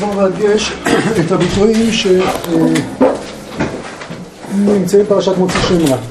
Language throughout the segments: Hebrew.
לחזור להדגש את הביטויים שנמצאים פרשת מוציא שם רע.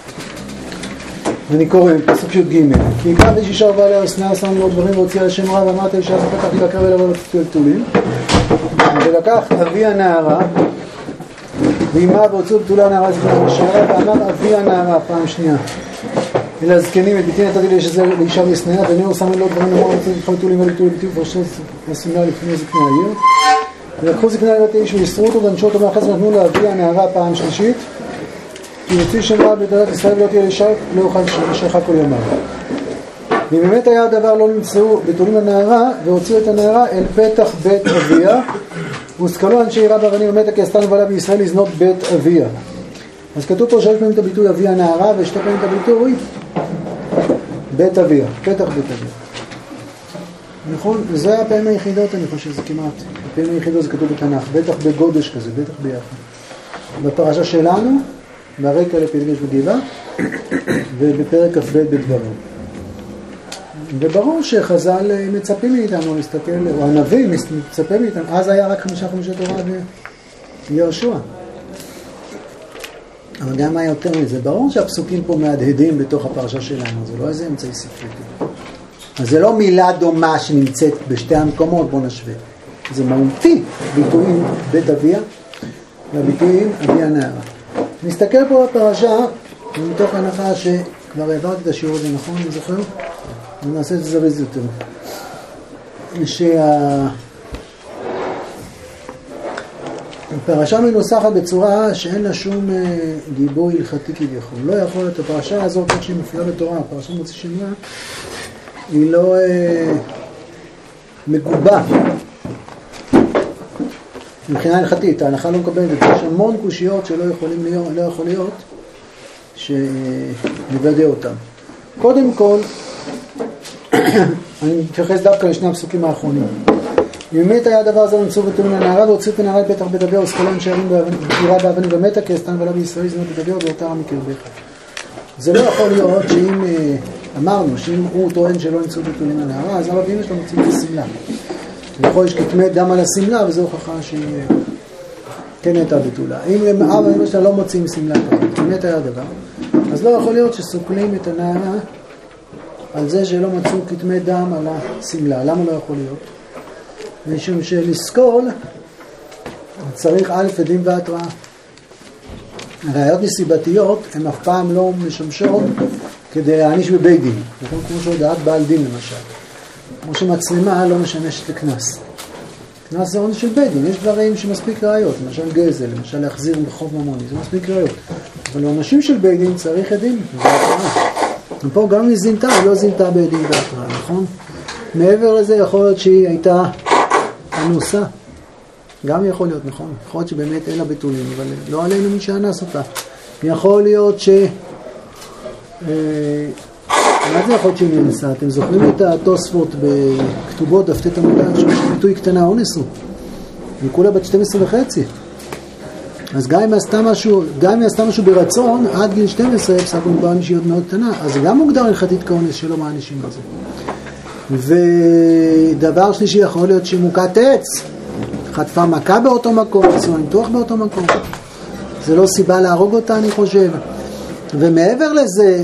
אני קורא פסוק י"ג: כי יקח איש אישה ובעליה ושנאה שם לו דברים והוציא על שם רע ואמרת אישה פתחתי לקרב אליו ולתולים ולקח אבי הנערה ואימה והוציאו בתולה הנערה זקנה ושערה ואמר אבי הנערה פעם שנייה אל הזקנים את ביתי נתתי לאישה ושנאה ונאור שם לו דברים אמר רוצה לבחור תולים ולתולים ורשו השנאה לפני זקני העיר ולקחו זקני העיר איש ויסרו אותו ונשו אותו מאחז ונתנו לאבי הנערה פעם שלישית כי יוציא שם רע בתולדת ישראל ולא תהיה אישה לא יוכל לשכה כל ימיו. ואם באמת היה הדבר לא נמצאו בתולים לנערה והוציאו את הנערה אל פתח בית אביה והושכלו אנשי עירה באבנים ומתה כי עשתה נבלה בישראל לזנות בית אביה. אז כתוב פה 3 פעמים את הביטוי אבי הנערה ו2 פעמים את הביטוי בית אביה, פתח בית אביה. נכון? זה הפעמים היחידות אני חושב, זה כמעט הפעמים היחידות זה כתוב בתנ"ך, בטח בגודש כזה, בטח ביחד. בפרשה שלנו מהרקע לפילגש בגבעה ובפרק כ"ב בדברים. וברור שחז"ל מצפים מאיתנו להסתכל, או הנביא מצפה מאיתנו, אז היה רק 5 תורה ויהושע. אבל גם מה יותר מזה, ברור שהפסוקים פה מהדהדים בתוך הפרשה שלנו, זה לא איזה אמצעי ספרותי. אז זה לא מילה דומה שנמצאת בשתי המקומות, בוא נשווה. זה מהותי, ביטויים בית אביה והביטויים אבי הנערה. נסתכל פה בפרשה, ומתוך הנחה שכבר העברתי את השיעור הזה נכון, אני זוכר? ונעשה את זה זריז יותר. הפרשה מנוסחת בצורה שאין לה שום גיבוי הלכתי כביכול. לא יכול להיות הפרשה הזאת, איך שהיא מופיעה בתורה, הפרשה מוציא שם רע, היא לא מגובה. מבחינה הלכתית, ההלכה לא מקבלת את זה. יש המון קושיות שלא יכול להיות שנוודא אותם. קודם כל, אני מתייחס דווקא לשני הפסוקים האחרונים. באמת היה הדבר הזה למצוא בתולים לנערה והוציא את הנערה לפתח בית אביה ושכלם שערים בעירה באבנים ומתה כי עשתה נבלה בישראל זנות בית אביה ובעתרה מקרבך. זה לא יכול להיות שאם אמרנו שאם הוא טוען שלא נמצאו בתולים לנערה אז הרבים יש לו מוצאים את הסמלה. יכול יש כתמי דם על הסמלה וזו הוכחה שהיא כן הייתה בתולה. אם אבא אמא שלה לא מוצאים סמלה באמת היה הדבר אז לא יכול להיות שסוכלים את הנערה על זה שלא מצאו כתמי דם על הסמלה. למה לא יכול להיות? משום שלסקול צריך א' עדים והתראה. ראיות נסיבתיות הן אף פעם לא משמשות כדי להעניש בבית דין. נכון? כמו שהודעת בעל דין למשל. כמו שמצלמה לא משמשת לכנס. כנס זה עונש של בית דין. יש דברים שמספיק ראיות. למשל גזל, למשל להחזיר בחוב ממוני. זה מספיק ראיות. אבל לעונשים של בית דין צריך עדים והתראה. ופה גם היא זינתה, היא לא זינתה בית דין והתראה. נכון? מעבר לזה יכול להיות שהיא הייתה אנוסה. גם יכול להיות, נכון? יכול להיות שבאמת אין לה בתולים, אבל לא עלינו מי שאנס אותה. יכול להיות ש... מה זה יכול להיות שהיא ננסה? אתם זוכרים את התוספות בכתובות, דף ט' עמוד א', שביטוי קטנה אונסו. היא כולה בת 12.5. אז גם אם היא עשתה משהו ברצון, עד גיל 12, בסך הכל מדובר מישהי עוד מאוד קטנה, אז זה גם מוגדר הלכתית כאונס שלא מענישים על זה. ודבר שלישי יכול להיות שהיא מוכת עץ, חטפה מכה באותו מקום, עשו ניתוח באותו מקום. זה לא סיבה להרוג אותה, אני חושב. ומעבר לזה,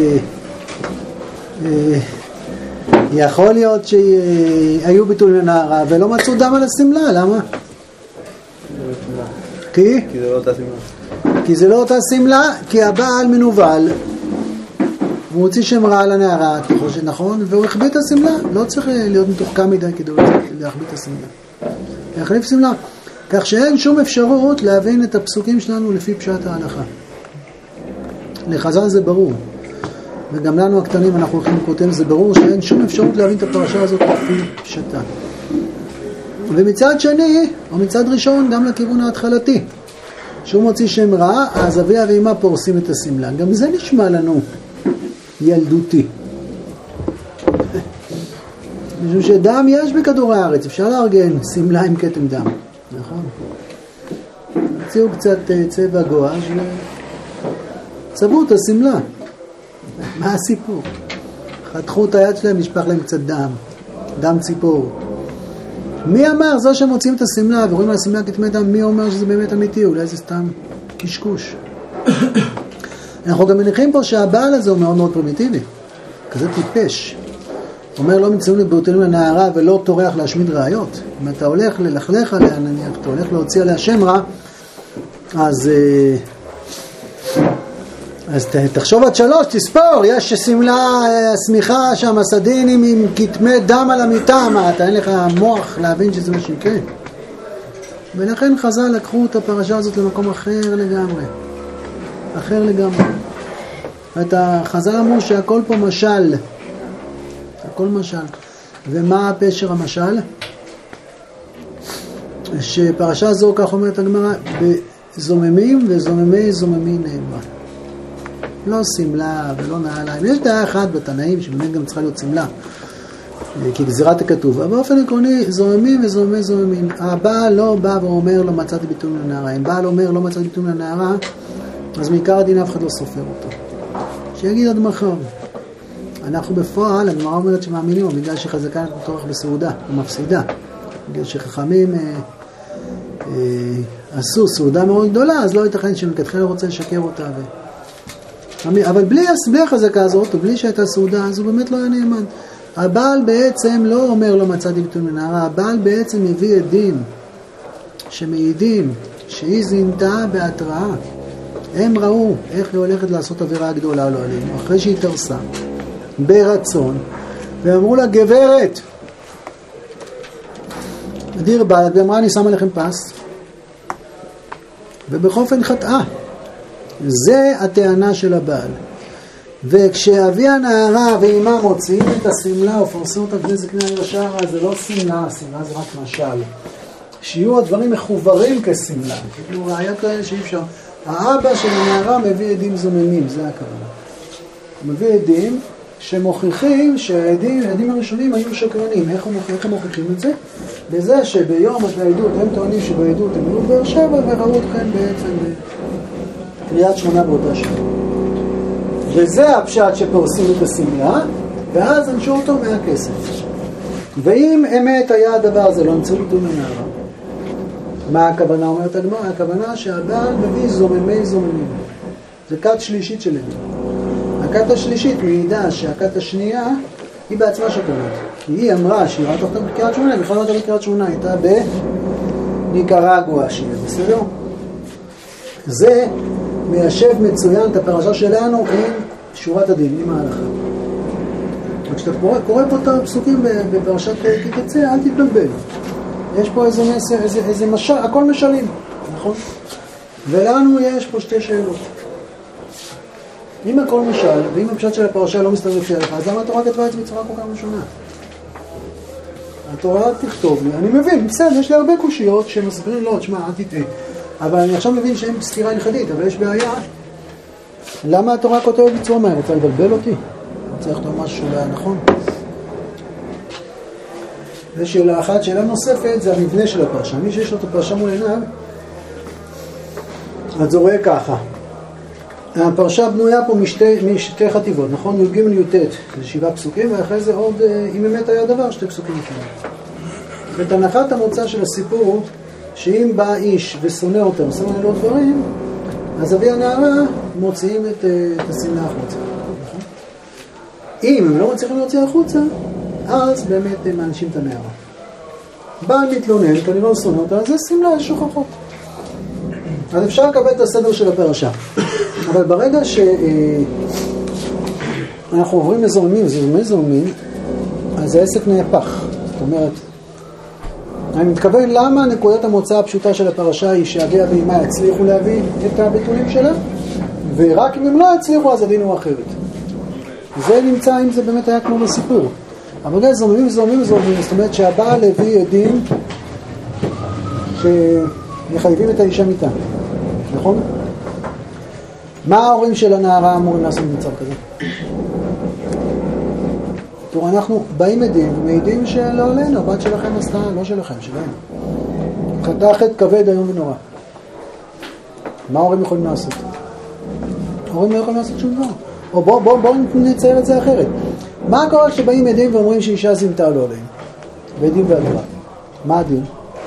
יכול להיות שהיו ביטולים לנערה ולא מצאו דם על הסמלה. למה? כי זה לא אותה סמלה. כי זה לא אותה סמלה, כי הבעל מנוול. הוא הוציא שם רע על הנערה, אתה חושב נכון? והוא החביא את הסמלה. לא צריך להיות מתוחכם מדי כדי להחביא את הסמלה. להחליף סמלה. כך שאין שום אפשרות להבין את הפסוקים שלנו לפי פשט ההלכה. לחז"ל זה ברור. וגם לנו הקטנים אנחנו הולכים לכותב, זה ברור שאין שום אפשרות להבין את הפרשה הזאת לפי פשטה. ומצד שני, או מצד ראשון, גם לכיוון ההתחלתי. שהוא מוציא שם רע, אז אביה ואמא פורסים את הסמלה. גם זה נשמע לנו ילדותי. משום שדם יש בכדור הארץ, אפשר לארגן סמלה עם כתם דם, נכון? הציעו קצת צבע גואש וצבעו את הסמלה. מה הסיפור? חתכו את היד שלהם, נשפך להם קצת דם, דם ציפור. מי אמר? זה שמוצאים את הסמלה ורואים על הסמלה כתמי דם, מי אומר שזה באמת אמיתי? אולי זה סתם קשקוש. אנחנו גם מניחים פה שהבעל הזה הוא מאוד מאוד פרימיטיבי, כזה טיפש. אומר לא מצאים לבריאותנו לנערה ולא תורח להשמיד ראיות. אם אתה הולך ללכלך עליה, נניח, אתה הולך להוציא עליה שם רע, אז תחשוב עד 3, תספור, יש סמלה, סמיכה שם, סדינים עם כתמי דם על המיטה, מה, אתה אין לך מוח להבין שזה מה שיקרה. ולכן חז"ל לקחו את הפרשה הזאת למקום אחר לגמרי. אחר לגמרי. חז"ל אמרו שהכל פה משל. הכל משל. ומה הפשר המשל? שפרשה זו, כך אומרת הגמרא, בזוממים וזוממי זוממי נאמרה. לא סמלה ולא נעליים. יש דעה אחת בתנאים שבאמת גם צריכה להיות סמלה, כי גזירת הכתוב. אבל באופן עקרוני, זוממים וזוממי זוממים. הבעל לא בא ואומר לא מצאתי ביטוי לנערה. אם בעל אומר לא מצאתי ביטוי לנערה, אז מעיקר הדין אף אחד לא סופר אותו. שיגיד עד מחר. אנחנו בפועל, הגמרא אומרת שמאמינים, בגלל שחזקה תורך בסעודה, הוא מפסידה. בגלל שחכמים עשו סעודה מאוד גדולה, אז לא ייתכן שמכתחילה רוצה לשקר אותה. אבל בלי החזקה הזאת, ובלי שהייתה סעודה, אז הוא באמת לא היה נאמן. הבעל בעצם לא אומר לא מצאתי ביטוי לנערה, הבעל בעצם מביא עדים שמעידים שהיא זינתה בהתראה. הם ראו איך היא הולכת לעשות עבירה גדולה לא עלינו, אחרי שהיא תרסה, ברצון, ואמרו לה, גברת, דיר בעלת, ואמרה, אני שם עליכם פס, ובחופן חטאה. זה הטענה של הבעל. וכשאבי הנערה ואימה מוציאים את הסמלה ופרסו אותה בני זקני הישר, אז זה לא סמלה, הסמלה זה רק משל. שיהיו הדברים מחוברים כסמלה, כאילו ראיה כאלה שאי אפשר. האבא של הנערה מביא עדים זוממים, זה הכוונה. הוא מביא עדים שמוכיחים שהעדים הראשונים היו שקרנים. איך הם מוכיחים את זה? בזה שביום העדות, הם טוענים שבעדות הם היו באר שבע וראו אתכם בעצם בקריית שמונה באותה שנה. וזה הפשט שפורסים את הסמלה, ואז אנשו אותו מהכסף. ואם אמת היה הדבר הזה, לא נמצאו ביטוי לנערה. מה הכוונה אומרת הגמרא? הכוונה שהבעל מביא זוממי זוממים. זה כת שלישית של עדים. הכת השלישית מעידה שהכת השנייה היא בעצמה שקרנית. כי היא אמרה שהיא ראתה אותה בקריית שמונה, בכלל ראתה בקריית שמונה, הייתה בניקרגואה שיהיה, בסדר? זה מיישב מצוין את הפרשה שלנו עם שורת הדין, עם ההלכה. וכשאתה קורא פה את הפסוקים בפרשת כי תצא, אל תתבלבל. יש פה איזה מסר, איזה משל, הכל משלים, נכון? ולנו יש פה שתי שאלות. אם הכל משל, ואם הפשט של הפרשה לא מסתדר לפי הלכה, אז למה התורה כתבה את זה בצורה כל כך משונה? התורה תכתוב לי, אני מבין, בסדר, יש לי הרבה קושיות שמסבירים, לא, תשמע, אל תטעה. אבל אני עכשיו מבין שאין סתירה הלכתית, אבל יש בעיה. למה התורה כותבת בצורה מהר? רוצה לבלבל אותי? רוצה לכתוב משהו שאולי נכון? ושאלה אחת, שאלה נוספת, זה המבנה של הפרשה. מי שיש לו את הפרשה מול עיניו, אז זה רואה ככה. הפרשה בנויה פה משתי חטיבות, נכון? י"ג י"ט, זה 7 פסוקים, ואחרי זה עוד, אם באמת היה דבר, 2 פסוקים לפני. ואת הנחת המוצא של הסיפור, שאם בא איש ושונא אותם, שונא לו דברים, אז אבי הנערה מוציאים את הסמלה החוצה. נכון? אם הם לא מצליחים להוציא החוצה, אז באמת הם מאנשים את הנערה. בעל מתלונן, כנראה לא שונא אותה, אז זה סמלה, יש שוכחות. אז אפשר לקבל את הסדר של הפרשה. אבל ברגע שאנחנו עוברים לזוממים, אז העסק נהפך. זאת אומרת, אני מתכוון למה נקודת המוצא הפשוטה של הפרשה היא שאביה ואימה יצליחו להביא את הביטולים שלה, ורק אם הם לא יצליחו אז הדין הוא אחרת. זה נמצא אם זה באמת היה כמו בסיפור. אבל זה זוממים, זאת אומרת שהבעל הביא עדים שמחייבים את האישה מיתה. נכון? מה ההורים של הנערה אמורים לעשות במצב כזה? תראו, אנחנו באים עדים ומעידים שלא עלינו, הבת שלכם עשתה, לא שלכם, שלהם. חטא חטא כבד היום ונורא. מה ההורים יכולים לעשות? ההורים לא יכולים לעשות שום דבר. או בואו נצייר את זה אחרת. מה קורה כשבאים עדים ואומרים שאישה זינתה לא עליהם? ועדים והדרה. מה הדין?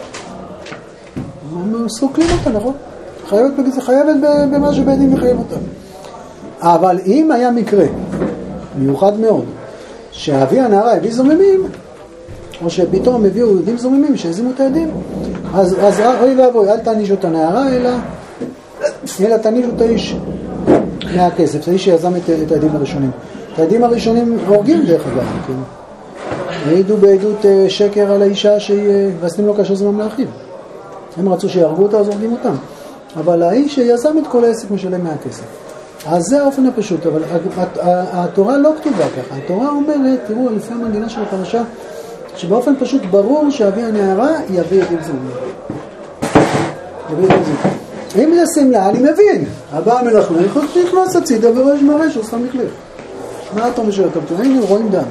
הם סוכלים אותה, נכון? חייבת במה שבית מחייב אותה. אבל אם היה מקרה מיוחד מאוד, שאבי הנערה הביא זוממים, או שפתאום הביאו יהודים זוממים שהזימו את העדים, אז אוי ואבוי, אל תענישו את הנערה, אלא תענישו את האיש מהכסף, זה האיש שיזם את העדים הראשונים. את העדים הראשונים הורגים דרך אגב, כן? העידו בעדות שקר על האישה ועשיתם לו כאשר זמם לאחיו. הם רצו שיהרגו אותה, אז הורגים אותם. אבל האיש שיזם את כל העסק משלם מהכסף. אז זה האופן הפשוט, אבל התורה לא כתובה ככה. התורה אומרת, תראו, לפי המנגינה של הפרשה, שבאופן פשוט ברור שאבי הנערה יביא את זוממים. אם זה סמלה, אני מבין. הבא המלאכלך, נכנס הצידה וראש מרש, עושה מחלך. מה אתה משאיר? הנה, רואים דם.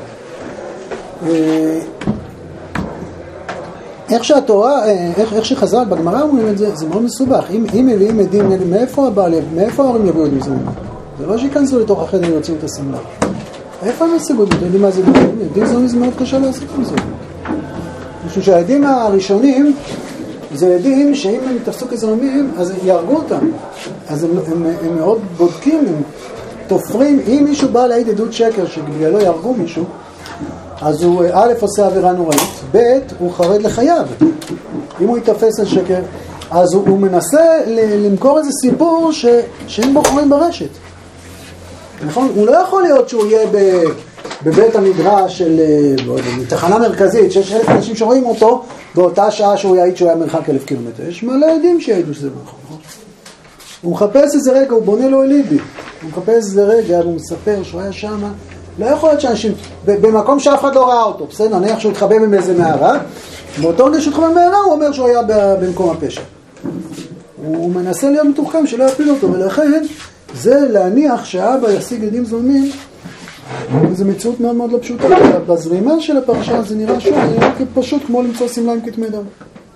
איך שהתורה, איך שחז"ל בגמרא אומרים את זה, זה מאוד מסובך. אם מביאים עדים, מאיפה ההורים יביאו עדים זוממים? זה לא שיכנסו לתוך החדר ויוציאו את הסמלה. איפה הם ישיגו? אתם יודעים מה זה עדים? עדים זוממים זה מאוד קשה לעשות עם זה. משום שהעדים הראשונים, זה עדים שאם הם תפסו כזוממים, אז יהרגו אותם. אז הם מאוד בודקים, הם תופרים. אם מישהו בא להעיד עדות שקר שבגללו יהרגו מישהו, אז הוא א' עושה עבירה נוראית, ב' הוא חרד לחייו. אם הוא יתפס על שקר, אז הוא מנסה למכור איזה סיפור שאין בו חורים ברשת. נכון? הוא לא יכול להיות שהוא יהיה בבית המדרש של תחנה מרכזית, שיש 1,000 אנשים שרואים אותו, באותה שעה שהוא יעיד שהוא היה מרחק 1,000 קילומטר. יש מלא עדים שיעידו שזה נכון. הוא מחפש איזה רגע, הוא בונה לו אליבי. הוא מחפש איזה רגע, והוא מספר שהוא היה שמה. לא יכול להיות שאנשים, במקום שאף אחד לא ראה אותו, בסדר, נניח שהוא התחבא מאיזה מערה, באותו רגע שהוא התחבא במערה, הוא אומר שהוא היה במקום הפשע. הוא מנסה להיות מתוחכם שלא יפיל אותו, ולכן זה להניח שהאבא ישיג עדים זוממים, זו מציאות מאוד מאוד לא פשוטה. בזרימה של הפרשה זה נראה שוב, זה נראה פשוט כמו למצוא סמלה עם כתמי דם.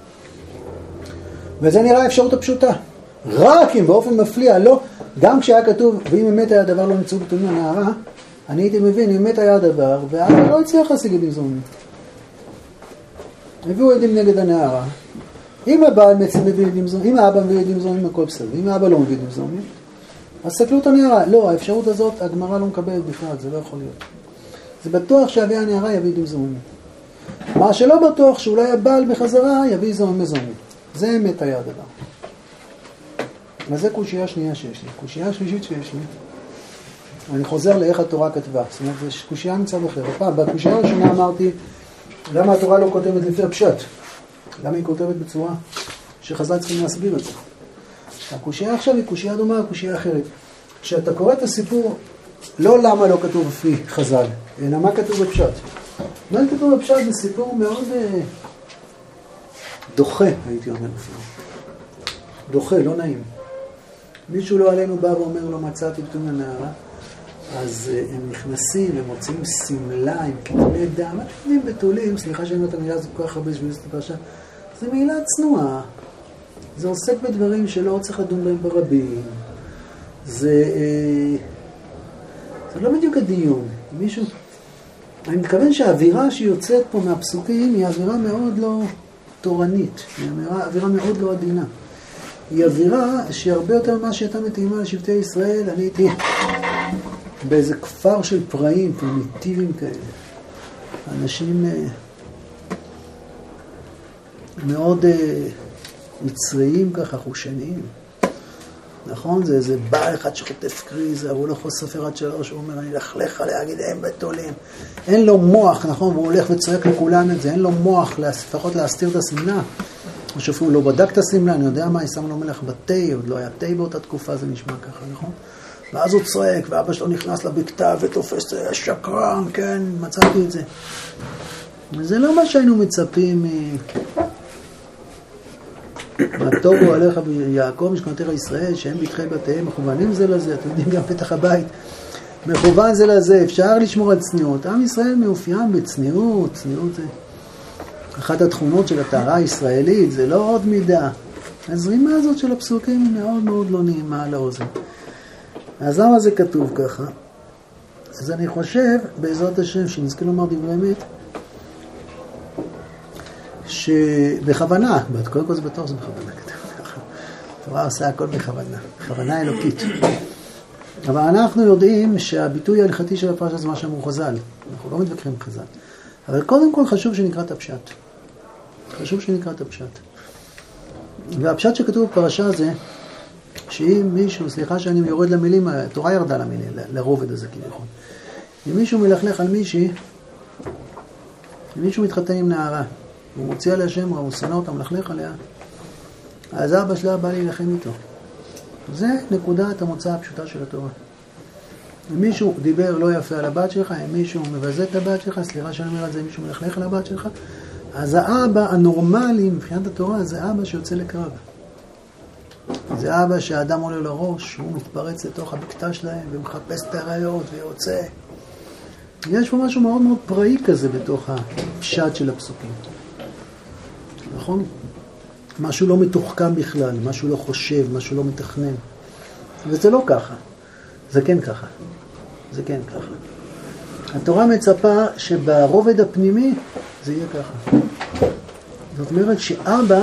וזה נראה האפשרות הפשוטה. רק אם באופן מפליע, לא, גם כשהיה כתוב, ואם באמת היה דבר לא נמצאו בתולין הנערה, אני הייתי מבין, אם באמת היה הדבר, והאבא לא הצליח להשיג עדים זוממים. הביאו עדים נגד הנערה. אם הבעל מביא עדים זוממים, אם האבא מביא עדים זוממים, הכל בסדר. אם האבא לא מביא עדים זוממים, אז סתכלו את הנערה. לא, האפשרות הזאת, הגמרא לא מקבלת בכלל, זה לא יכול להיות. זה בטוח שאבי הנערה יביא עדים זוממים. מה שלא בטוח שאולי הבעל בחזרה יביא זוממים. זה אמת היה הדבר. וזה קושייה שנייה שיש לי. קושייה שלישית שיש לי. אני חוזר לאיך התורה כתבה. זאת אומרת, זה קושייה מצד אחר. הפעם, בקושייה הראשונה אמרתי, למה התורה לא כותבת לפי הפשט? למה היא כותבת בצורה שחז"ל צריכים להסביר את זה? הקושייה עכשיו היא קושייה דומה, קושייה אחרת. כשאתה קורא את הסיפור, לא למה לא כתוב לפי חז"ל, אלא מה כתוב בפשט. מה כתוב בפשט זה סיפור מאוד דוחה, הייתי אומר אפילו. דוחה, לא נעים. מישהו לא עלינו בא ואומר לו, מצאתי בתום הנערה, אז הם נכנסים ומוצאים סמלה עם כתמי דם. אתם יודעים בתולים, סליחה שאני אומר את המילה הזאת כל כך הרבה שבאמת הפרשה, זה מילה צנועה. זה עוסק בדברים שלא צריך לדון בהם ברבים. זה לא בדיוק הדיון. מישהו... אני מתכוון שהאווירה שיוצאת פה מהפסוקים היא אווירה מאוד לא תורנית. היא אווירה מאוד לא עדינה. היא אווירה שהיא הרבה יותר ממה שהייתה מתאימה לשבטי ישראל. אני הייתי באיזה כפר של פראים, פרימיטיביים כאלה. אנשים מאוד מצריים ככה, חושניים. נכון? זה איזה בא אחד שחוטף קריזה, הוא לא יכול ספר עד שלוש, הוא אומר, אני אלך להגיד, הם בתולים. אין לו מוח, נכון? והוא הולך וצועק לכולם את זה, אין לו מוח, לפחות להסתיר את הסמלה. או שאפילו לא בדק את הסמלה, אני יודע מה, שם לו מלך בתי, עוד לא היה תי באותה תקופה, זה נשמע ככה, נכון? ואז הוא צועק, ואבא שלו נכנס לבקתה ותופס שקרן, כן, מצאתי את זה. וזה לא מה שהיינו מצפים מהטוב הוא עליך ביעקב משכנותיך ישראל, שהם בתחי בתיהם, מכוונים זה לזה, אתם יודעים גם פתח הבית, מכוון זה לזה, אפשר לשמור על צניעות. עם ישראל מאופיין בצניעות, צניעות זה אחת התכונות של הטהרה הישראלית, זה לא עוד מידה. הזרימה הזאת של הפסוקים היא מאוד מאוד לא נעימה על האוזן. אז למה זה כתוב ככה? אז אני חושב, בעזרת השם, שנזכה לומר דברי אמת, שבכוונה, קודם כל זה בטוח זה בכוונה, התורה עושה הכל בכוונה, בכוונה אלוקית. אבל אנחנו יודעים שהביטוי ההלכתי של הפרשה זה מה שאמרו חז"ל, אנחנו לא מתווכחים עם חז"ל. אבל קודם כל חשוב שנקרא את הפשט. חשוב שנקרא את הפשט. והפשט שכתוב בפרשה זה, שאם מישהו, סליחה שאני יורד למילים, התורה ירדה למילים, לרובד הזה כביכול. אם מישהו מלכלך על מישהי, אם מישהו מתחתן עם נערה, הוא מוציא עליה שם רע, הוא שנא אותה, מלכלך עליה, אז אבא שלה בא להילחם איתו. זה נקודת המוצא הפשוטה של התורה. אם מישהו דיבר לא יפה על הבת שלך, אם מישהו מבזה את הבת שלך, סליחה שאני אומר על זה, אם מישהו מלכלך על הבת שלך, אז האבא הנורמלי מבחינת התורה זה אבא שיוצא לקרב. זה אבא שהאדם עולה לראש, הוא מתפרץ לתוך הבקתה שלהם ומחפש את הראיות ויוצא. יש פה משהו מאוד מאוד פראי כזה בתוך הפשט של הפסוקים. נכון? משהו לא מתוחכם בכלל, משהו לא חושב, משהו לא מתכנן. וזה לא ככה. זה כן ככה. זה כן ככה. התורה מצפה שברובד הפנימי זה יהיה ככה. זאת אומרת שאבא,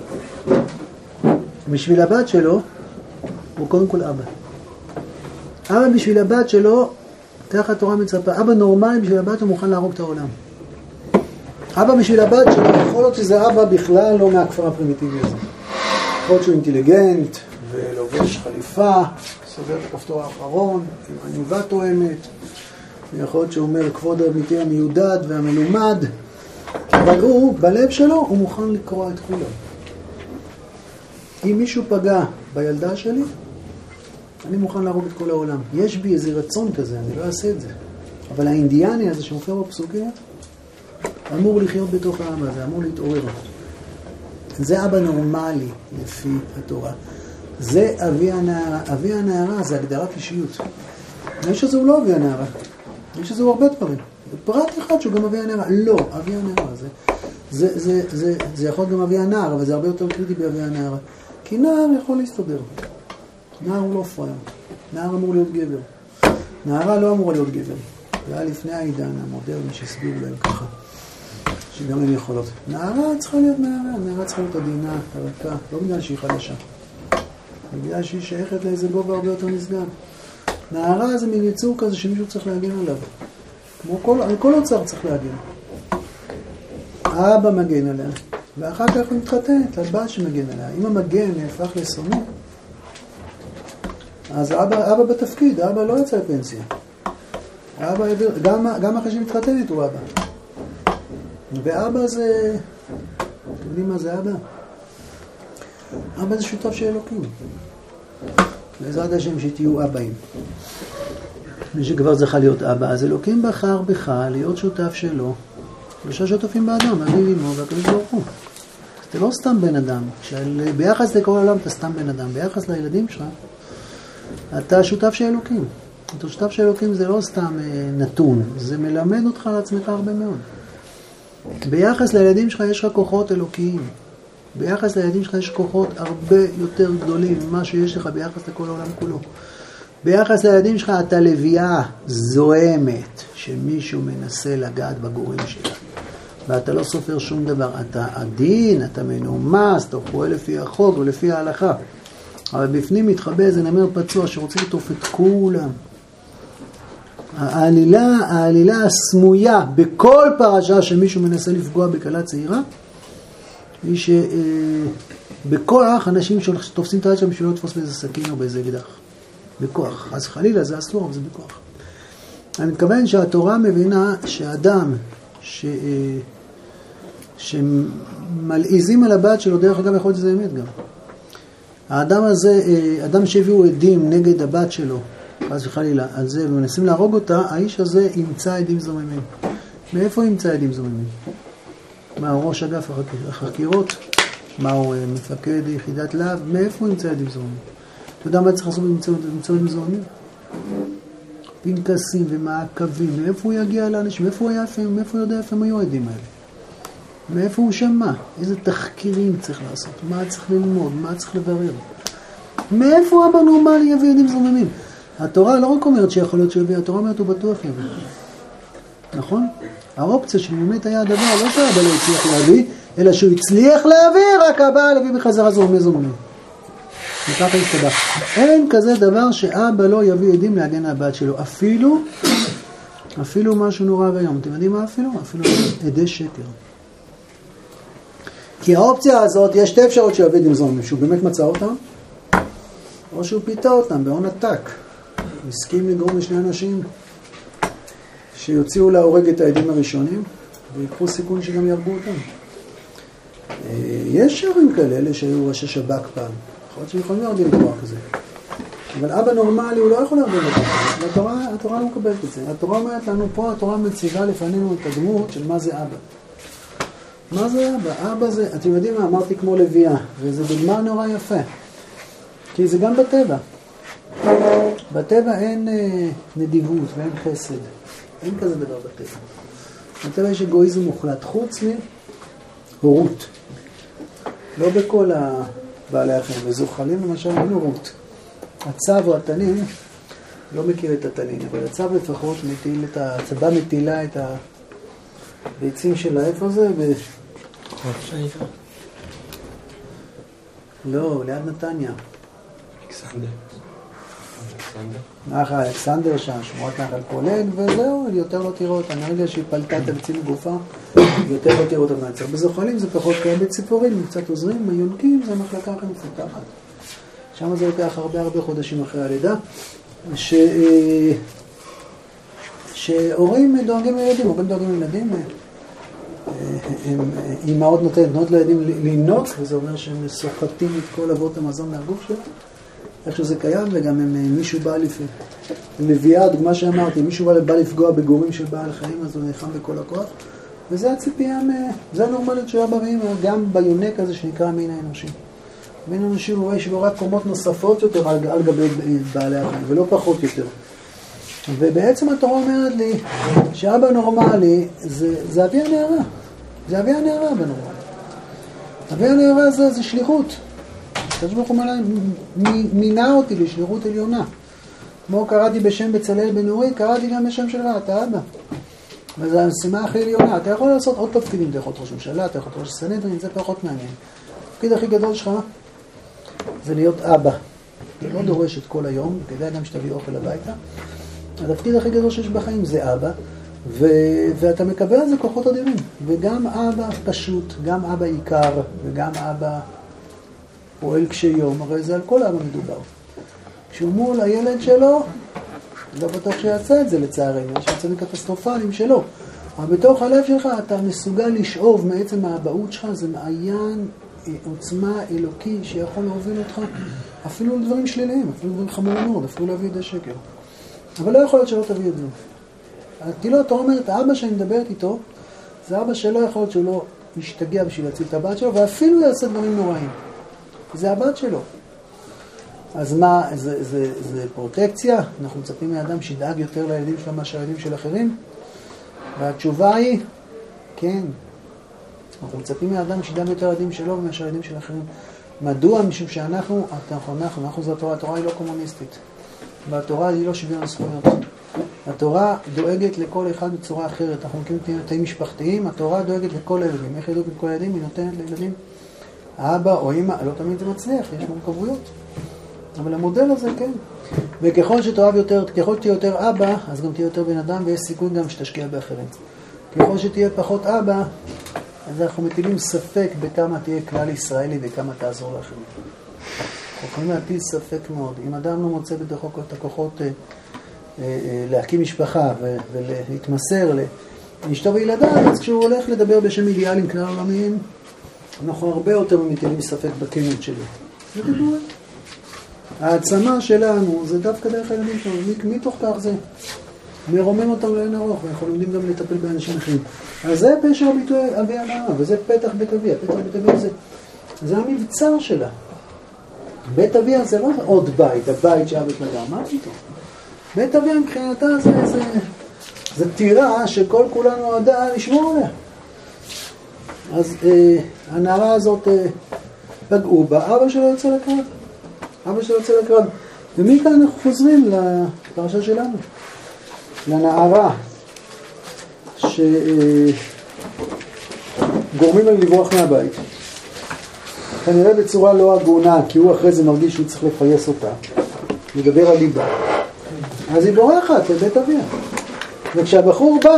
בשביל הבת שלו, הוא קודם כל אבא. אבא בשביל הבת שלו, ככה התורה מצפה, אבא נורמלי בשביל הבת הוא מוכן להרוג את העולם. אבא בשביל הבת שלו, יכול להיות שזה אבא בכלל לא מהכפר הפרימיטיבי הזה. יכול להיות שהוא אינטליגנט ולובש חליפה, סובר את הכפתור האחרון, עם עניבה תואמת. יכול להיות שהוא אומר כבוד אמיתי המיודד והמלומד, אבל הוא, בלב שלו, הוא מוכן לקרוא את כולם. אם מישהו פגע בילדה שלי, אני מוכן להרוג את כל העולם. יש בי איזה רצון כזה, אני לא אעשה את זה. אבל האינדיאני הזה שמופיע בפסוקים, אמור לחיות בתוך העם הזה, אמור להתעורר. זה אבא נורמלי לפי התורה. זה אבי הנערה. אבי הנערה זה הגדרת אישיות. האיש הזה הוא לא אבי הנערה. האיש הזה הוא הרבה דברים. פרט אחד שהוא גם אבי הנערה. לא, אבי הנערה. זה יכול להיות גם אבי הנער, אבל זה הרבה יותר קריטי באבי הנערה. כי נער יכול להסתדר. נער הוא לא פראייר. נער אמור להיות גבר. נערה לא אמורה להיות גבר. זה היה לפני העידן המודרני שהסבירו להם ככה. שגם הן יכולות. נערה צריכה להיות נערה. נערה צריכה להיות עדינה, הרכה. לא בגלל שהיא חדשה. בגלל שהיא שייכת לאיזה גובה הרבה יותר נסגר. נערה זה מין יצור כזה שמישהו צריך להגן עליו. כמו כל אוצר צריך להגן. האבא מגן עליה, ואחר כך הוא מתחתנת, הבת שמגן עליה. אם המגן נהפך לשונא, אז אבא בתפקיד, האבא לא יצא לפנסיה. האבא, גם אחרי שמתחתנת הוא אבא. ואבא זה, אתם יודעים מה זה אבא? אבא זה שותף של אלוקים. בעזרת השם שתהיו אבאים. מי שכבר זכה להיות אבא, אז אלוקים בחר בך להיות שותף שלו. שלושה שותפים באדם, אביו אמו והקדוש ברוך הוא. אתה לא סתם בן אדם. ביחס לכל העולם אתה סתם בן אדם. ביחס לילדים שלך, אתה שותף של אלוקים. אתה שותף של אלוקים זה לא סתם נתון. זה מלמד אותך על עצמך הרבה מאוד. ביחס לילדים שלך יש לך כוחות אלוקיים. ביחס לילדים שלך יש כוחות הרבה יותר גדולים ממה שיש לך ביחס לכל העולם כולו. ביחס לילדים שלך אתה לוויה זוהמת שמישהו מנסה לגעת בגורים שלה. ואתה לא סופר שום דבר. אתה עדין, אתה מנומס, אתה פועל לפי החוק ולפי ההלכה. אבל בפנים מתחבא איזה נמר פצוע שרוצה לטוף את כולם. העלילה הסמויה בכל פרשה שמישהו מנסה לפגוע בקלה צעירה, היא שבכוח אנשים שתופסים את היד שלהם בשביל לא לתפוס באיזה סכין או באיזה אקדח. בכוח. אז חלילה זה אסור, אבל זה בכוח. אני מתכוון שהתורה מבינה שאדם שמלעיזים על הבת שלו, דרך אגב יכול להיות שזה אמת גם. האדם הזה, אדם שהביאו עדים נגד הבת שלו, אז וחלילה, על זה, ומנסים להרוג אותה, האיש הזה ימצא עדים זוממים. מאיפה ימצא עדים זוממים? מה, הוא ראש אגף החקירות? מה, הוא מפקד יחידת להב? מאיפה הוא ימצא עדים זוממים? אתה יודע מה צריך לעשות במצוא עדים זוממים? פנקסים ומעקבים, מאיפה הוא יגיע לאנשים? מאיפה הוא היה יפים? מאיפה הוא יודע איפה הם היו העדים האלה? מאיפה הוא שמע? איזה תחקירים צריך לעשות? מה צריך ללמוד? מה צריך לברר? מאיפה אבא נורמלי יביא עדים זוממים? התורה לא רק אומרת שיכול להיות שיביא, התורה אומרת הוא בטוח יביא. נכון? האופציה שבאמת היה הדבר, לא שהאבא לא הצליח להביא, אלא שהוא הצליח להעביר, רק הבעל הביא בחזרה זו ומזומנים. וככה הסתבר. אין כזה דבר שאבא לא יביא עדים להגן על הבת שלו. אפילו משהו נורא והיום. אתם יודעים מה אפילו? אפילו עדי שקר. כי האופציה הזאת, יש שתי אפשרות שהוא יביא עדים זומנים. שהוא באמת מצא אותם, או שהוא פיתה אותם בהון עתק. הסכים לגרום לשני אנשים שיוציאו להורג את העדים הראשונים, ויקחו סיכון שגם ירגו אותם. יש שערים כאלה, אלה שהיו ראשי שב"כ פעם. יכול להיות שיכולים להרדים דבר כזה. אבל אבא נורמלי הוא לא יכול להרדים דבר כזה. התורה לא מקבלת את זה. התורה אומרת לנו פה, התורה מציגה לפנינו את הדמות של מה זה אבא. מה זה אבא? אבא זה, אתם יודעים מה, אמרתי כמו לביאה, וזה דוגמה נורא יפה. כי זה גם בטבע. בטבע אין נדיבות ואין חסד. אין כזה דבר בטבע. בטבע יש אגואיזם מוחלט, חוץ מהורות. לא בכל בעלי החיים, וזוחלים למשל אין הורות. הצב או התנין, לא מכיר את התנין, אבל הצב לפחות מטיל את הצבה מטילה את הביצים שלה, איפה זה? לא, ליד נתניה. אלכסנדר שם, שמורת נחל פולג, וזהו, יותר לא תראו אותה. מהרגע שהיא פלטה את הביצים בגופה, יותר לא תראו אותה מהצר. בזוחלים זה פחות כאלה בציפורים, קצת עוזרים, היונקים זה מחלקה אחת מפותחת. שם זה לוקח הרבה חודשים אחרי הלידה, שהורים דואגים לילדים, הורים דואגים לילדים, אמהות נותנות לילדים לינוק, וזה אומר שהם סוחטים את כל אבות המזון מהגוף שלהם. איך שזה קיים, וגם אם מישהו בא לביאה, דוגמה שאמרתי, מישהו בא לפגוע בגורים של בעל חיים, אז הוא נלחם בכל הכוח. וזה הציפייה, זה הנורמליות של אבא ואמא, גם ביונק הזה שנקרא המין האנושי. המין האנושי הוא רואה שבו רק קומות נוספות יותר על גבי בעלי החיים, ולא פחות יותר. ובעצם התורה אומרת לי שאבא נורמלי זה אבי הנערה. זה אבי הנערה בנורמלי. אבי הנערה זה שליחות. הקדוש ברוך הוא מינה אותי לשליחות עליונה. כמו קראתי בשם בצלאל בן אורי, קראתי גם בשם שלך, אתה אבא. וזו המשימה הכי עליונה. אתה יכול לעשות עוד תפקידים, אתה יכול להיות ראש ממשלה, אתה יכול להיות ראש סנהדרין, זה פחות מעניין. התפקיד הכי גדול שלך זה להיות אבא. זה לא דורש את כל היום, כדאי גם שתביא אוכל הביתה. התפקיד הכי גדול שיש בחיים זה אבא, ואתה מקבל על זה כוחות אדירים. וגם אבא פשוט, גם אבא עיקר, וגם אבא פועל כשיום, הרי זה על כל אבא מדובר. כשהוא מול הילד שלו, לא בטוח שיעשה את זה לצערנו, יש יצאים קטסטרופליים שלו. אבל בתוך הלב שלך אתה מסוגל לשאוב מעצם האבאות שלך, זה מעיין עוצמה אלוקי שיכול להוביל אותך אפילו לדברים שליליים, אפילו לדברים חמורים מאוד, אפילו להביא את השקר. אבל לא יכול להיות שלא תביא את זה. כאילו אתה אומרת, האבא שאני מדברת איתו, זה אבא שלא יכול להיות שהוא לא ישתגע בשביל להציל את הבת שלו, ואפילו יעשה דברים נוראים. זה הבת שלו. אז מה, זה פרוטקציה? אנחנו מצפים מאדם שידאג יותר לילדים שלו מאשר הילדים של אחרים? והתשובה היא, כן. אנחנו מצפים מאדם שידאג יותר לילדים שלו מאשר הילדים של אחרים. מדוע? משום שאנחנו זה התורה. התורה היא לא קומוניסטית. והתורה היא לא שוויון זכויות. התורה דואגת לכל אחד בצורה אחרת. אנחנו מכירים תאים משפחתיים, התורה דואגת לכל הילדים. איך ידאגו לכל הילדים? היא נותנת לילדים. האבא או אמא, לא תמיד זה מצליח, יש מורכבויות. אבל המודל הזה, כן. וככל שתאהב יותר, ככל שתהיה יותר אבא, אז גם תהיה יותר בן אדם, ויש סיכוי גם שתשקיע באחרים. ככל שתהיה פחות אבא, אז אנחנו מטילים ספק בכמה תהיה כלל ישראלי וכמה תעזור לאחרים. אנחנו יכולים להטיל ספק מאוד. אם אדם לא מוצא בתוכו את הכוחות להקים משפחה ולהתמסר לאשתו וילדיו, אז כשהוא הולך לדבר בשם אידיאלים כלל עולמיים, אנחנו הרבה יותר מטילים ספק בכנות שלו. זה דיבור. העצמה שלנו זה דווקא דרך הילדים שלנו. מתוך כך זה מרומם אותם לאין ארוך, ואנחנו לומדים גם לטפל באנשים אחרים. אז זה פשר הביטוי אבי הנערה, וזה פתח בית אביה. פתח בית אביה זה המבצר שלה. בית אביה זה לא עוד בית, הבית שאבא שלה אמר איתו. בית אביה מבחינתה זה טירה שכל כולנו נועדה לשמור עליה. אז הנערה הזאת פגעו בה, אבא שלו יוצא לקרב. אבא שלו יוצא לקרב. ומכאן אנחנו חוזרים לפרשה שלנו. לנערה גורמים לו לברוח מהבית. כנראה בצורה לא הגונה, כי הוא אחרי זה מרגיש שהוא צריך לפייס אותה. לדבר על ליבה. אז היא בורחת לבית אביה. וכשהבחור בא,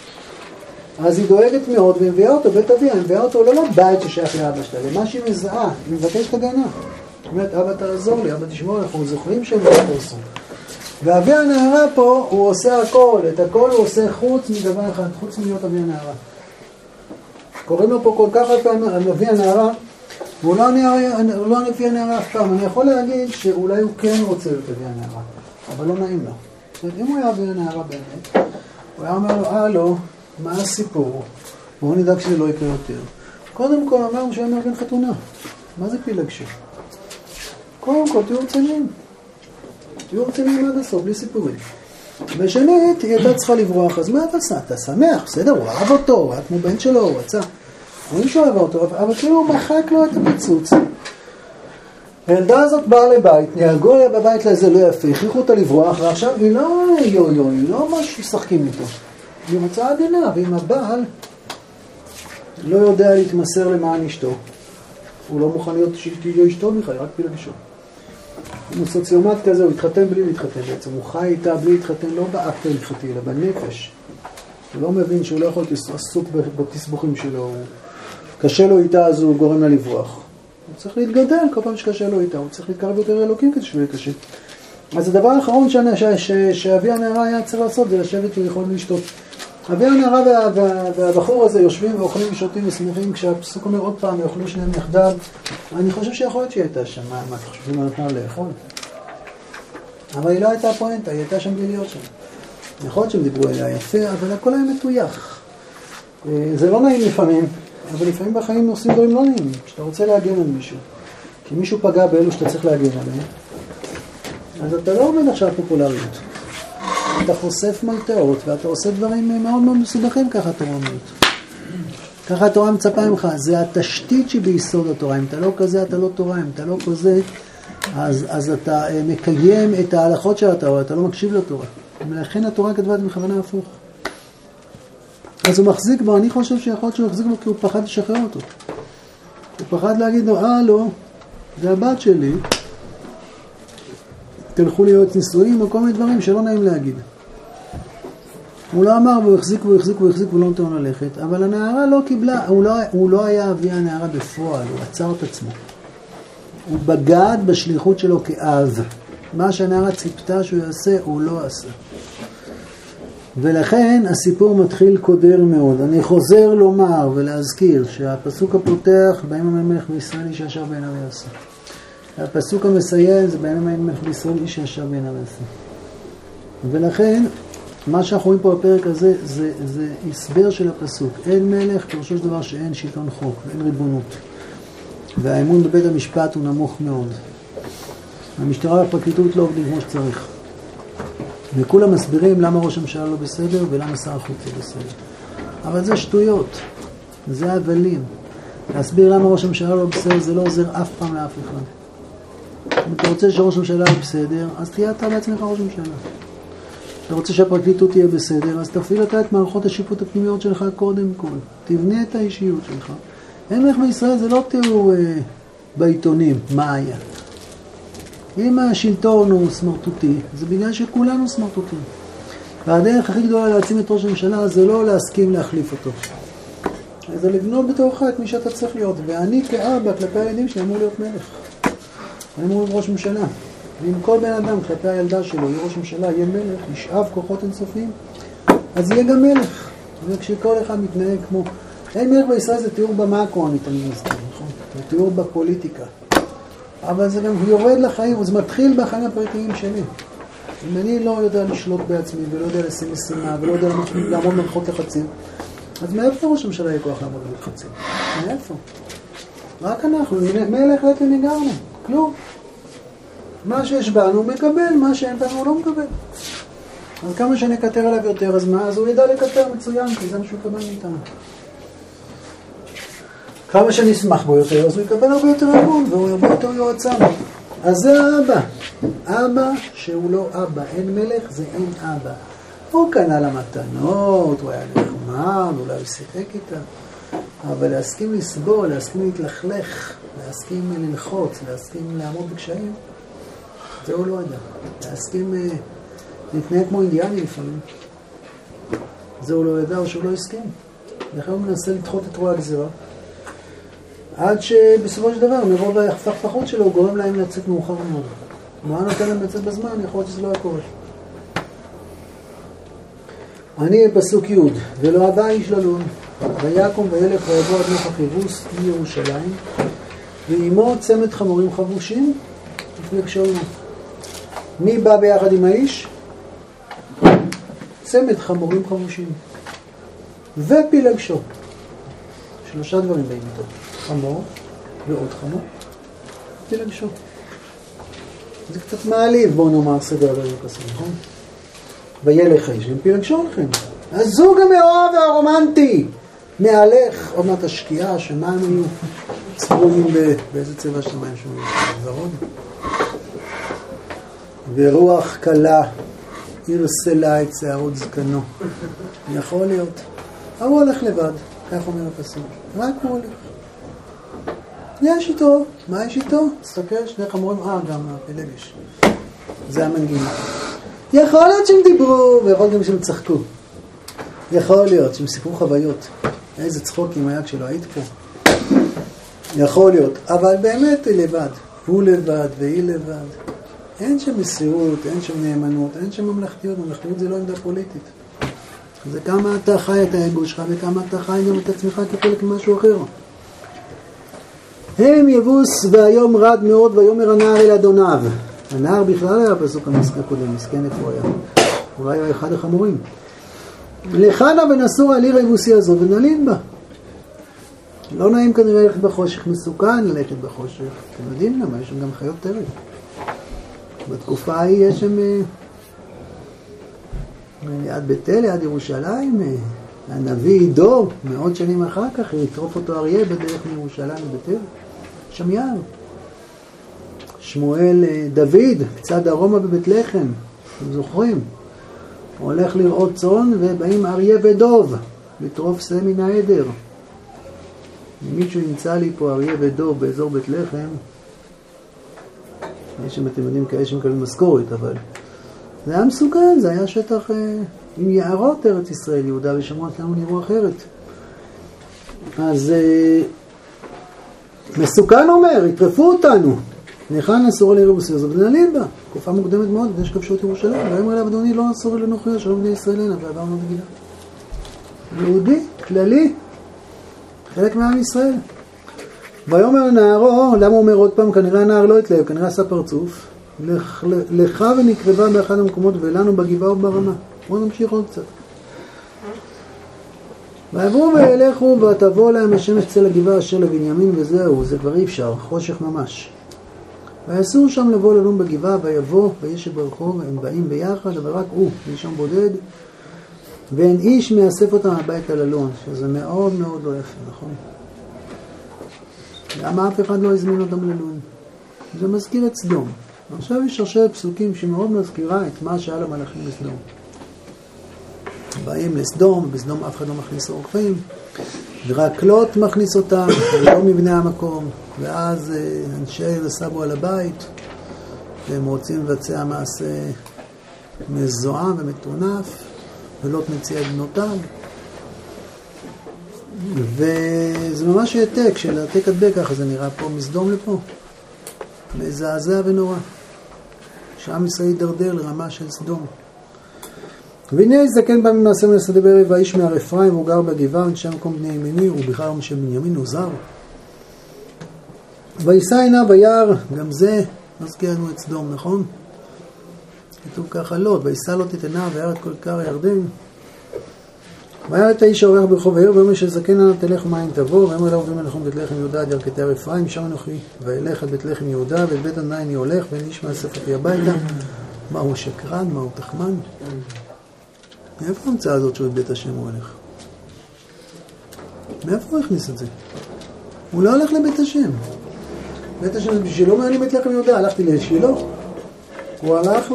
אז היא דואגת מאוד ומביאה אותו בית אביה. היא מביאה אותו לא לבית ששייך לאבא שלה, למה שהיא מזהה. היא מבקשת הגנה. זאת אומרת, אבא תעזור לי, אבא תשמור, אנחנו זוכרים שהם לא תעשו. ואבי הנערה פה, הוא עושה הכל. את הכל הוא עושה חוץ מדבר אחד, חוץ מלהיות אבי הנערה. קוראים לו פה כל כך הרבה פעמים אבי הנערה, והוא לא אבי הנערה אף פעם. אני יכול להגיד שאולי הוא כן רוצה להיות אבי הנערה, אבל לא נעים לו. זאת אומרת, אם הוא היה אבי הנערה באמת, הוא היה אומר לו, הלו, מה הסיפור? בואו נדאג שזה לא יקרה יותר. קודם כל אמרנו שהוא היה מארגן חתונה. מה זה פילגשו? קודם כל תהיו רציניים. תהיו רציניים עד הסוף, בלי סיפורים. ושנית, היא הייתה צריכה לברוח, אז מה אתה עשה? אתה שמח, בסדר, הוא אהב אותו, הוא היה כמו בן שלו, הוא רצה. רואים שהוא אהב אותו, אבל כאילו הוא מחק לו את הפיצוץ. הילדה הזאת באה לבית, נהגו לה בבית לזה לא יפה, הכריחו אותה לברוח, ועכשיו היא לא יו-יו, היא לא משהו ששחקים איתו. היא מצאה עדינה, ואם הבעל לא יודע להתמסר למען אשתו, הוא לא מוכן להיות שתהיה אשתו בכלל, רק פילגשו. הוא סוציומט כזה, הוא התחתן בלי להתחתן בעצם, הוא חי איתה בלי להתחתן, לא באקט הלכתי, אלא בנפש. הוא לא מבין שהוא לא יכול לעסוק בתסבוכים שלו, קשה לו איתה אז הוא גורם לה לברוח. הוא צריך להתגדל כל פעם שקשה לו איתה, הוא צריך להתקרב יותר אלוקים כדי שהוא יהיה קשה. אז הדבר האחרון שאבי הנערה היה צריך לעשות זה לשבת ולאכול ולשתות. אבי הנערה והבחור הזה יושבים ואוכלים ושותים ושמחים, כשהפסוק אומר עוד פעם, יאכלו שניהם יחדיו. אני חושב שיכול להיות שהיא הייתה שם, מה אתה חושבים על נתנה לאכול? אבל היא לא הייתה פואנטה, היא הייתה שם בלי להיות שם. יכול להיות שהם דיברו אליה יפה, אבל הכל היה מטויח. זה לא נעים לפעמים, אבל לפעמים בחיים עושים דברים לא נעימים. כשאתה רוצה להגן על מישהו, כי מישהו פגע באלו שאתה צריך להגן עליהם, אז אתה לא עומד עכשיו פופולריות. אתה חושף מלטאות, ואתה עושה דברים מאוד מאוד מסובכים, ככה התורה אומרת. ככה התורה מצפה ממך, זה התשתית שביסוד התורה. אם אתה לא כזה, אתה לא תורה. אם אתה לא כזה, אז אתה מקיים את ההלכות של התורה, אתה לא מקשיב לתורה. ולכן התורה כתבה את בכוונה הפוך. אז הוא מחזיק בו, אני חושב שיכול להיות שהוא מחזיק בו כי הוא פחד לשחרר אותו. הוא פחד להגיד לו, לא, זה הבת שלי, תלכו להיות נישואים או כל מיני דברים שלא נעים להגיד. הוא לא אמר, והוא החזיק ולא נותן ללכת, אבל הנערה לא קיבלה, הוא לא היה אבי הנערה בפועל, הוא עצר את עצמו. הוא בגד בשליחות שלו כאב. מה שהנערה ציפתה שהוא יעשה, הוא לא עשה. ולכן הסיפור מתחיל קודר מאוד. אני חוזר לומר ולהזכיר שהפסוק הפותח, בהם המלך בישראל איש ישר בעיניו יעשה. הפסוק המסיים זה בהם המלך בישראל איש ישר בעיניו יעשה. ולכן מה שאנחנו רואים פה בפרק הזה זה הסבר של הפסוק. אין מלך, פירושו של דבר שאין שלטון חוק ואין ריבונות. והאמון בבית המשפט הוא נמוך מאוד. המשטרה והפרקליטות לא עובדים כמו שצריך. וכולם מסבירים למה ראש הממשלה לא בסדר ולמה שר החוץ לא בסדר. אבל זה שטויות. זה הבלים. להסביר למה ראש הממשלה לא בסדר זה לא עוזר אף פעם לאף אחד. אם אתה רוצה שראש הממשלה יהיה בסדר, אז תהיה אתה בעצמך ראש הממשלה. אתה רוצה שהפרקליטות תהיה בסדר, אז תפעיל אתה את מערכות השיפוט הפנימיות שלך קודם כל. תבנה את האישיות שלך. אין מלך בישראל זה לא תיאור בעיתונים, מה היה. אם השלטון הוא סמרטוטי, זה בגלל שכולנו סמרטוטים. והדרך הכי גדולה להעצים את ראש הממשלה זה לא להסכים להחליף אותו. זה לבנות בתורך את מי שאתה צריך להיות. ואני כאבא כלפי הילדים שלי אמור להיות מלך. אני אמור להיות ראש ממשלה. ואם כל בן אדם כלפי הילדה שלו יהיה ראש ממשלה, יהיה מלך, ישאב כוחות אינסופיים, אז יהיה גם מלך. וכשכל אחד מתנהג כמו... אין מלך בישראל זה תיאור במאקרו, אני תמיד מזכיר, נכון? זה תיאור בפוליטיקה. אבל זה גם יורד לחיים, זה מתחיל בחיים הפרטיים שלי. אם אני לא יודע לשלוט בעצמי, ולא יודע לשים משימה, ולא יודע לעמוד מלכות לחצים, אז מאיפה ראש הממשלה יהיה כוח לעמוד לחצים? מאיפה? רק אנחנו, מלך לת וניגרנו, כלום. מה שיש בנו הוא מקבל, מה שאין בנו הוא לא מקבל. אז כמה שנקטר עליו יותר, אז מה? אז הוא ידע לקטר מצוין, כי זה מה שהוא קבל מאיתנו. כמה שנשמח בו יותר, אז הוא יקבל הרבה יותר אמון, והוא הרבה יותר יועצם. אז זה האבא. אבא שהוא לא אבא. אין מלך, זה אין אבא. הוא קנה לה מתנות, הוא היה נחמד, אולי הוא שיחק איתה. אבל להסכים לסבול, להסכים להתלכלך, להסכים ללחוץ, להסכים לעמוד בקשיים, זה הוא לא יודע. להסכים להתנהג כמו אינדיאני לפעמים, זה הוא לא יודע או שהוא לא הסכים. לכן הוא מנסה לדחות את רוע הגזירה, עד שבסופו של דבר, מרוב ההפכפכות שלו, הוא גורם להם לצאת מאוחר מאוד. מה נותן להם לצאת בזמן? יכול להיות שזה לא יקורה. אני בפסוק י' ולא הבא איש ללון, ויקום וילך ויבוא עד נוכח יבוס מירושלים, ועמו צמד חמורים חבושים לפני כשעולמו. מי בא ביחד עם האיש? צמד חמורים חבושים. ופילגשו. 3 דברים באים איתו. חמור ועוד חמור. פילגשו. זה קצת מעליב, בואו נאמר סדר הדברים הפסוק, נכון? וילך האיש, פילגשו לכם. הזוג המאוהב והרומנטי מהלך, עוד מעט השקיעה, השמיים היו צבועים באיזה צבע שמיים שם, ורוד. ורוח קלה הרסלה את שערות זקנו. יכול להיות. אבל הוא הולך לבד, כך אומר הפסוק. רק הוא הולך. יש איתו. מה יש איתו? תסתכל, 2 חמורים, גם הפילגש. זה המנגינה. יכול להיות שהם דיברו, ויכול גם שהם צחקו. יכול להיות שהם סיפרו חוויות. איזה צחוקים היה כשלא היית פה. יכול להיות. אבל באמת היא לבד. הוא לבד והיא לבד. אין שם מסירות, אין שם נאמנות, אין שם ממלכתיות. ממלכתיות זה לא עמדה פוליטית. זה כמה אתה חי את האגו שלך, וכמה אתה חי גם את עצמך כחלק ממשהו אחר. הם יבוס והיום רד מאוד, ויאמר הנער אל אדוניו. הנער בכלל היה פסוק המשחק הקודם, מסכן איפה היה. אולי היה אחד החמורים. לחנה ונסור על עיר היבוסי הזו ונלין בה. לא נעים כנראה ללכת בחושך, מסוכן ללכת בחושך. אתם יודעים למה, יש שם גם חיות טרף. בתקופה ההיא יש שם ליד בית אל, ליד ירושלים, הנביא עידו, מאות שנים אחר כך, יטרוף אותו אריה בדרך מירושלים לבית אל. שם יער. שמואל דוד, קצת דרומה בבית לחם, אתם זוכרים? הוא הולך לראות צאן ובאים אריה ודוב, לטרוף שא מן העדר. אם מישהו ימצא לי פה אריה ודוב באזור בית לחם, יש שם, אתם יודעים, כאלה שמקבלים משכורת, אבל זה היה מסוכן, זה היה שטח עם יערות ארץ ישראל, יהודה ושומרון שלנו נראו אחרת. אז מסוכן אומר, יטרפו אותנו. נכן אסור לעיר היבוסי הזו ונעלין בה. תקופה מוקדמת מאוד, לפני שכבשו את ירושלים. ואומר אליו, אדוני, לא אסור לנוחיה, שלום בני ישראל הנה, ועברנו בגילה. יהודי, כללי, חלק מעם ישראל. ויאמר לנערו, למה הוא אומר עוד פעם? כנראה הנער לא התלהב, כנראה עשה פרצוף. לך ונקרבה באחד המקומות ולנו בגבעה וברמה. בואו נמשיך עוד קצת. ועברו וילכו ותבוא להם השמש צל הגבעה אשר לבנימין וזהו, זה כבר אי אפשר, חושך ממש. ויסור שם לבוא ללון בגבעה ויבוא וישב ברחוב, הם באים ביחד, אבל רק הוא, אישם בודד, ואין איש מאסף אותם הביתה ללון, שזה מאוד מאוד לא יפה, נכון? למה אף אחד לא הזמין אותם ללון? זה מזכיר את סדום. עכשיו יש שרשרת פסוקים שמאוד מזכירה את מה שהיה למלאכים בסדום. באים לסדום, בסדום אף אחד לא מכניס אורחים, ורק לוט מכניס אותם, ולא מבני המקום, ואז אנשי סבו על הבית, והם רוצים לבצע מעשה מזוהם ומטונף, ולוט מציע את בנותיו, וזה ממש העתק, של העתק הדבק, ככה זה נראה פה מסדום לפה, מזעזע ונורא, שעם ישראל ידרדר לרמה של סדום. והנה זקן בא ממעשה מנסה דבר והאיש מהר אפרים, הוא גר בגבעה, אנשי המקום בני ימיני, הוא בכלל אנשי בנימין, הוא זר. ויסע עיניו ביער, גם זה מזכיר לנו את סדום, נכון? כתוב ככה לוט, ויסע לוט את עיניו וירא את כל כר הירדן. וירא את האיש האורח ברחוב העיר, ואומר שזקן אנא תלך ומאין תבוא, ואומר לה עוברים מלאכום בית לחם יהודה עד ירכתי הר אפרים, שם אנוכי, וילך עד בית לחם יהודה, ואת בית ה' אני הולך, ואין איש מאסף אותי הביתה. מה הוא שקרן, מה הוא תחמן? מאיפה המצאה הזאת שהוא את בית השם הוא הולך? מאיפה הוא הכניס את זה? הוא לא הולך לבית השם. בית השם בשבילו מעניין בית לחם יהודה, הלכתי לשילו. הוא הלך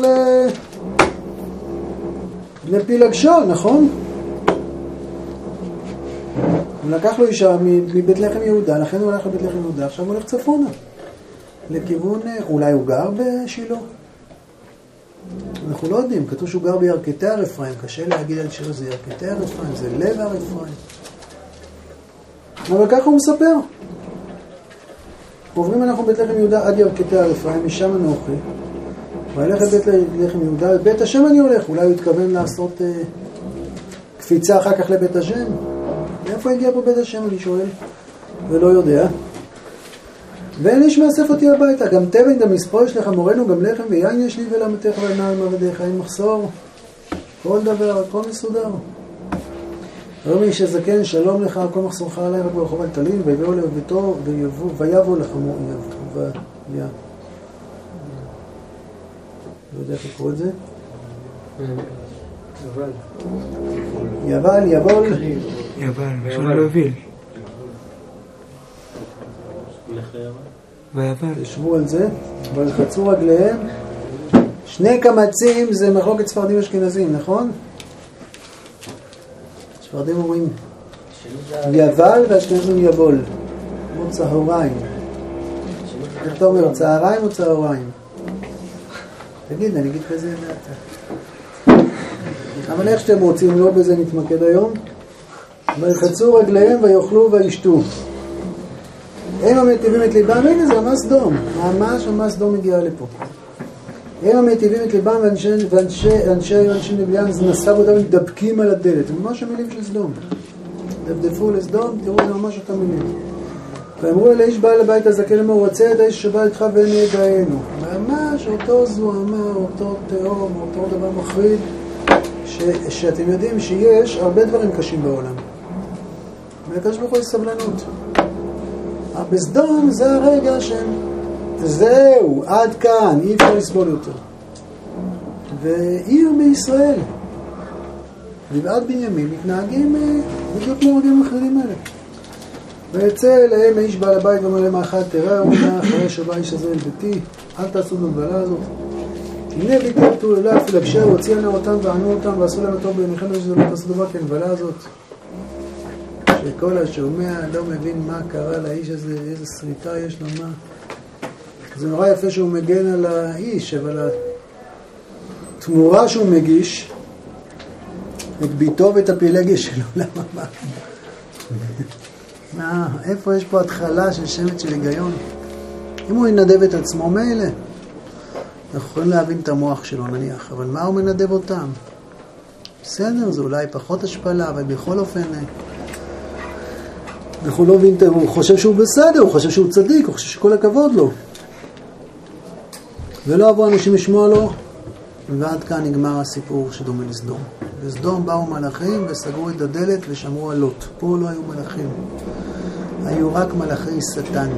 לפילגשו, נכון? הוא לקח לו אישה מבית לחם יהודה, לכן הוא הלך לבית לחם יהודה, עכשיו הוא הולך צפונה. לכיוון, אולי הוא גר בשילה? אנחנו לא יודעים, כתוב שהוא גר בירכתי הר אפרים, קשה להגיד על שיר זה ירכתי הר אפרים, זה לב הר אפרים. אבל ככה הוא מספר. עוברים אנחנו בית לחם יהודה עד ירכתי הר אפרים, משם אנוכי. והלך לבית לחם יהודה, בית השם אני הולך, אולי הוא התכוון לעשות קפיצה אחר כך לבית השם. מאיפה הגיע פה בית השם, אני שואל, ולא יודע. ואין איש מאסף אותי הביתה, גם תבן, גם מספור יש לך מורנו, גם לחם ויין יש לי ולמתך ועיניי מעבדיך, אין מחסור. כל דבר, הכל מסודר. רבי איש הזקן, שלום לך, כל מחסורך עליי, רק ברחוב אל תלין, ויביאו לביתו, ויבוא לחמו, לא יודע איך לקרוא את זה. יבל, יבול. יבל, לא יוביל. ישבו על זה, ולחצו רגליהם. שני קמצים זה מחלוקת ספרדים אשכנזים, נכון? ספרדים אומרים יבל והאשכנזים יבול. כמו צהריים. איך אתה אומר, צהריים או צהריים? תגיד, אני אגיד כזה לדעת. אבל איך שאתם רוצים, לא בזה נתמקד היום. ולחצו רגליהם ויאכלו וישתו. הם המטיבים את ליבם, הנה זה ממש סדום, ממש סדום הגיע לפה. הם המטיבים את ליבם ואנשי נביאן נסב אותם מדבקים על הדלת, זה ממש המילים של סדום. דפדפו לסדום, תראו זה ממש אותם מילים. ואמרו אל האיש בעל הבית הזקן אמרו, רוצה את האיש שבא איתך ונהיה דיינו. ממש אותו זוהמה, אותו תאום, אותו דבר מחריד, שאתם יודעים שיש הרבה דברים קשים בעולם. והקדוש ברוך הוא יש סבלנות. בסדום זה הרגע זהו, עד כאן, אי אפשר לסבול יותר. ועיר בישראל, גבעת בנימין, מתנהגים בדיוק כמו רגעים אחרים האלה. ויצא אליהם האיש בעל הבית ואומר להם האחד, תראה אומנה אחרי שבא האיש הזה אל ביתי, אל תעשו בגבלה הזאת. הנה ביקרתו אליו ולבשר, הוציאנה אותם וענו אותם ועשו להם הטוב בעיניכם שזה לא תעשו דבר כנבלה הזאת. שכל השומע לא מבין מה קרה לאיש הזה, איזה שריטה יש לו, מה. זה נורא יפה שהוא מגן על האיש, אבל התמורה שהוא מגיש, את ביתו ואת הפילגש שלו, למה מה? איפה יש פה התחלה של שמץ של היגיון? אם הוא ינדב את עצמו מילא, אנחנו יכולים להבין את המוח שלו נניח, אבל מה הוא מנדב אותם? בסדר, זה אולי פחות השפלה, אבל בכל אופן אנחנו לא מבין, הוא חושב שהוא בסדר, הוא חושב שהוא צדיק, הוא חושב שכל הכבוד לו. ולא אבוא אנשים לשמוע לו, ועד כאן נגמר הסיפור שדומה לסדום. בסדום באו מלאכים וסגרו את הדלת ושמרו על לוט. פה לא היו מלאכים, היו רק מלאכי שטן.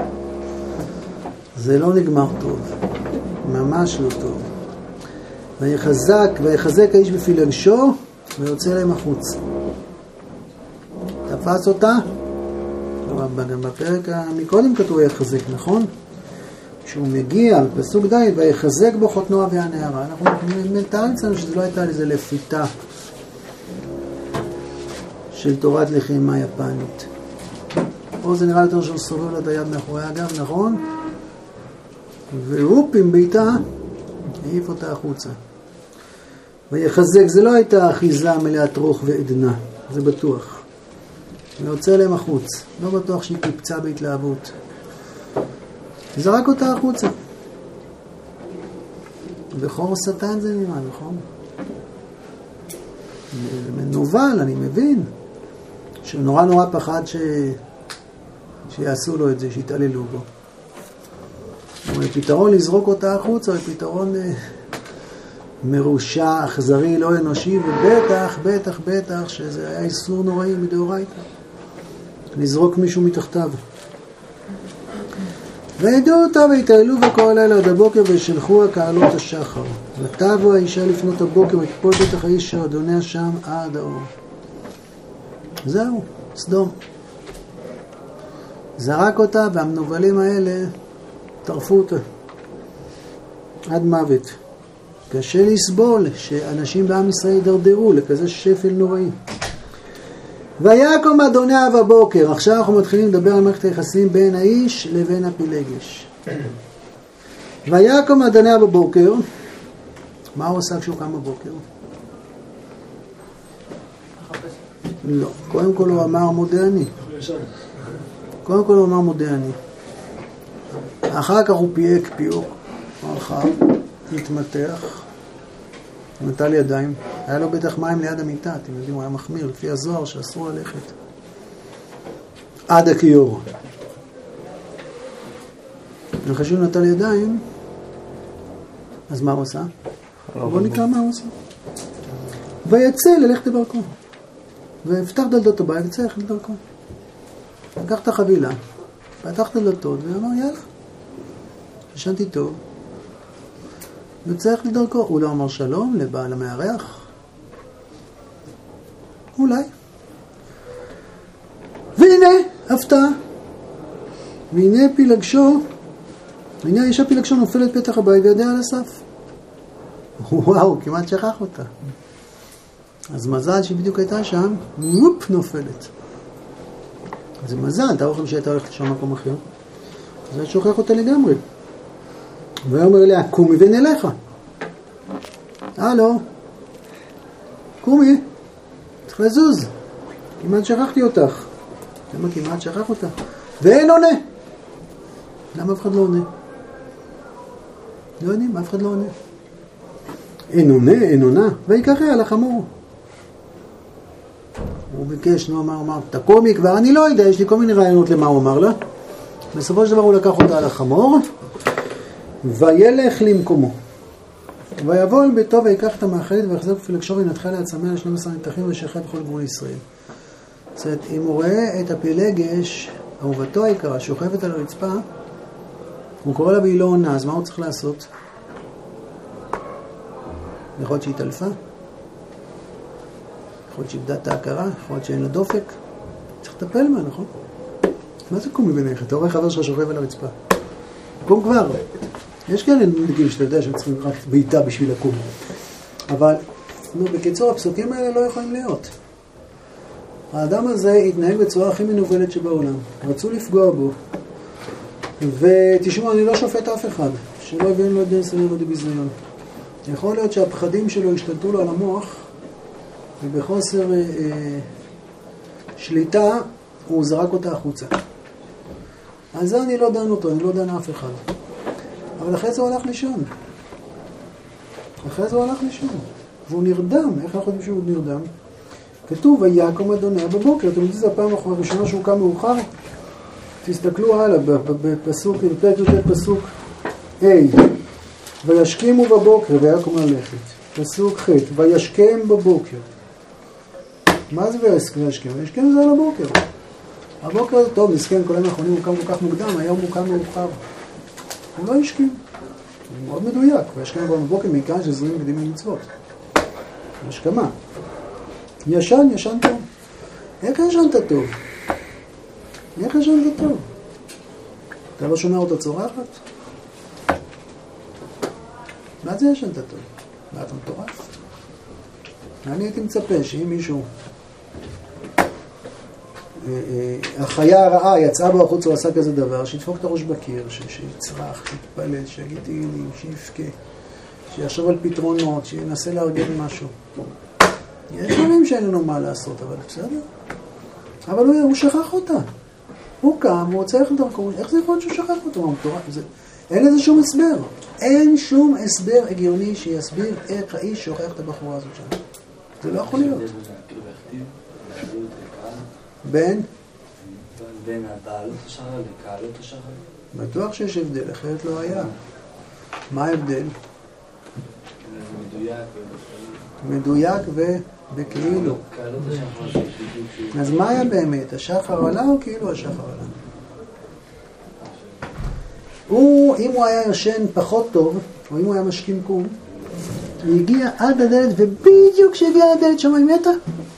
זה לא נגמר טוב, ממש לא טוב. ויחזק האיש בפילגשו ויוצא להם החוץ. תפס אותה, גם בפרק מקודם כתוב יחזק, נכון? כשהוא מגיע, פסוק די, ויחזק בו חותנו אבי הנערה. אנחנו מתארים אצלנו שזה לא הייתה איזה לפיתה של תורת לחימה יפנית. פה זה נראה יותר שהוא סובב לה את היד מאחורי הגב, נכון? והופ עם ביתה, העיף אותה החוצה. ויחזק, זה לא הייתה אחיזה מלאת רוח ועדנה, זה בטוח. ויוצא להם החוץ, לא בטוח שהיא קיפצה בהתלהבות. זרק אותה החוצה. בחור שטן זה נראה, נכון? מנובל, אני מבין. שנורא נורא פחד שיעשו לו את זה, שיתעללו בו. אבל פתרון לזרוק אותה החוצה, הוא פתרון מרושע, אכזרי, לא אנושי, ובטח שזה היה איסור נוראי מדאורייתא. לזרוק מישהו מתחתיו. וידעו אותה והתעללו בכל הלילה עד הבוקר וישלחוה כעלות השחר. ותבוא האישה לפנות הבוקר ותפול בטח האיש שאדוניה שם עד האור. זהו, סדום. זרק אותה והמנובלים האלה טרפו אותה עד מוות. קשה לסבול שאנשים בעם ישראל ידרדרו לכזה שפל נוראי. ויקום אדוניה בבוקר. עכשיו אנחנו מתחילים לדבר על מערכת היחסים בין האיש לבין הפילגש. ויקום אדוניה בבוקר. מה הוא עושה כשהוא קם בבוקר? לא. קודם כל הוא אמר מודה אני. קודם כל הוא אמר מודה אני. אחר כך הוא פייק פיוק. הלכה, התמתח, נטל ידיים. היה לו בטח מים ליד המיטה, אתם יודעים, הוא היה מחמיר לפי הזוהר שאסור ללכת. עד הכיור. אחרי שהוא נטל ידיים, אז מה הוא עושה? בוא נקרא מה הוא עושה. ויצא ללכת לדרכו. והפתח דלתות הבית ויצא ללכת לדרכו. לקח את החבילה, פתח את הדלתות ואמר יאללה, ישנתי טוב. וצריך לדרכו. הוא לא אמר שלום לבעל המארח? אולי. והנה, הפתעה. והנה פילגשו, והנה האישה פילגשו נופלת פתח הבית וידיה על הסף. וואו, כמעט שכח אותה. אז מזל שבדיוק הייתה שם, וופ, נופלת. זה מזל, תארו לכם שהייתה הולכת לשם מקום אחר. אז אני שוכח אותה לגמרי. והוא אומר אליה, קומי ונלך. הלו, קומי, צריך לזוז. כמעט שכחתי אותך. למה כמעט שכח אותה? ואין עונה. למה אף אחד לא עונה? לא יודעים, אף אחד לא עונה. אין עונה, אין עונה. ויקרא על החמור. הוא ביקש, נו, אמר, תקומי כבר, אני לא יודע, יש לי כל מיני רעיונות למה הוא אמר לה. בסופו של דבר הוא לקח אותה על החמור. וילך למקומו. ויבוא אל ביתו ויקח את המאכלת ויחזק פילגשו ונתחה לעצמיה ל12 נתחים ושכב בכל גבול ישראל. זאת אומרת, אם הוא רואה את הפילגש, אהובתו היקרה, שוכבת על הרצפה, הוא קורא לה והיא לא עונה, אז מה הוא צריך לעשות? יכול להיות שהיא תלפה? יכול להיות שאיבדה את ההכרה? יכול להיות שאין לה דופק? צריך לטפל מה, נכון? מה זה קומי בינך? אתה רואה חבר שלך שוכב על הרצפה. קום כבר. יש כאלה נדגים שאתה יודע שהם צריכים רק בעיטה בשביל לקום. אבל, בקיצור, הפסוקים האלה לא יכולים להיות. האדם הזה התנהג בצורה הכי מנוולת שבעולם. רצו לפגוע בו. ותשמעו, אני לא שופט אף אחד. שלא הבין לו דין סנן או דביזיון. יכול להיות שהפחדים שלו השתלטו לו על המוח, ובחוסר שליטה הוא זרק אותה החוצה. על זה אני לא דן אותו, אני לא דן אף אחד. אבל אחרי זה הוא הלך לישון. והוא נרדם. איך אנחנו יודעים שהוא נרדם? כתוב, ויקום אדוניה בבוקר. אתם יודעים, זה הפעם הראשונה שהוא קם מאוחר. תסתכלו הלאה, בפסוק, פסוק A. וישכימו בבוקר, ויקום ללכת. פסוק ח', וישכם בבוקר. מה זה וישכם? וישכם זה על הבוקר. הבוקר, טוב, נסכם, כל היום האחרונים הוא קם כל כך מוקדם, היום הוא קם מאוחר. הוא לא ישכים. הוא מאוד מדויק. וישכם בבוקר מכאן שזרים קדימים מצוות. השכמה. ישן טוב. איך ישנת טוב? אתה לא שומע אותה צורחת? מה זה ישנת טוב? מה אתה מטורף? אני הייתי מצפה שאם מישהו החיה הרעה יצאה בו החוץ או עשה כזה דבר, שידפוק את הראש בקיר, שיצרח, שיתפלל, שיגיד תהילים, שיפקה, שיחשוב על פתרונות, שינסה לארגן משהו. יש דברים שאין לנו מה לעשות, אבל בסדר. אבל הוא שכח אותה. הוא קם, הוא רוצה ללכת דרכו. איך זה יכול להיות שהוא שכח אותה? אין לזה שום הסבר. אין שום הסבר הגיוני שיסביר איך האיש שוכח את הבחורה הזאת שם. זה לא יכול להיות. בין הבעלות השחר לקהלות השחר? בטוח שיש הבדל, אחרת לא היה. מה ההבדל? מדויק ובכאילו. אז מה היה באמת? השחר עלה או כאילו השחר עלה? אם הוא היה ישן פחות טוב, או אם הוא היה משכים קום, הוא הגיע עד הדלת, ובדיוק כשהגיע לדלת שם היא מתה.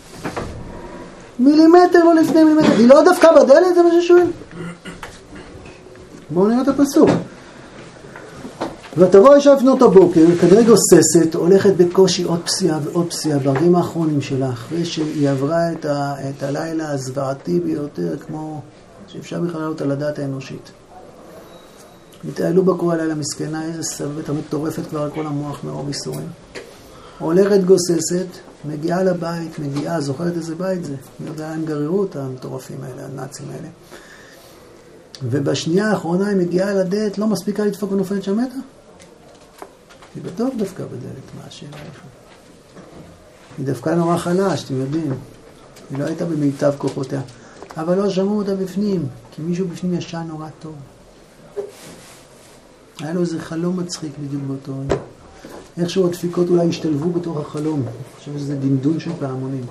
מילימטר לא לפני מילימטר. היא לא דווקא בדלת, זה מה ששואל. בואו נראה את הפסוק. ותבוא אישה לפנות הבוקר, כנראה גוססת, הולכת בקושי עוד פסיעה ועוד פסיעה ברגעים האחרונים שלה, אחרי שהיא עברה את הלילה הזוועתי ביותר, כמו שאפשר בכלל לעלות על הדעת האנושית. התעלו בקור הלילה מסכנה, איזה סבבת המטורפת כבר על כל המוח מרוב איסורים. הולכת גוססת, מגיעה לבית, זוכרת איזה בית זה? אני יודע, הם גררו אותה, המטורפים האלה, הנאצים האלה. ובשנייה האחרונה היא מגיעה לדלת, לא מספיקה לדפוק ונופלת שם מתה? היא בטוח דווקא בדלת, מה השאלה איפה? היא דווקא נורא חלש, אתם יודעים. היא לא הייתה במיטב כוחותיה. אבל לא שמעו אותה בפנים, כי מישהו בפנים ישן נורא טוב. היה לו איזה חלום מצחיק בדיוק באותו רגע. איכשהו הדפיקות אולי השתלבו בתוך החלום. אני חושב שזה דינדון של פעמונים.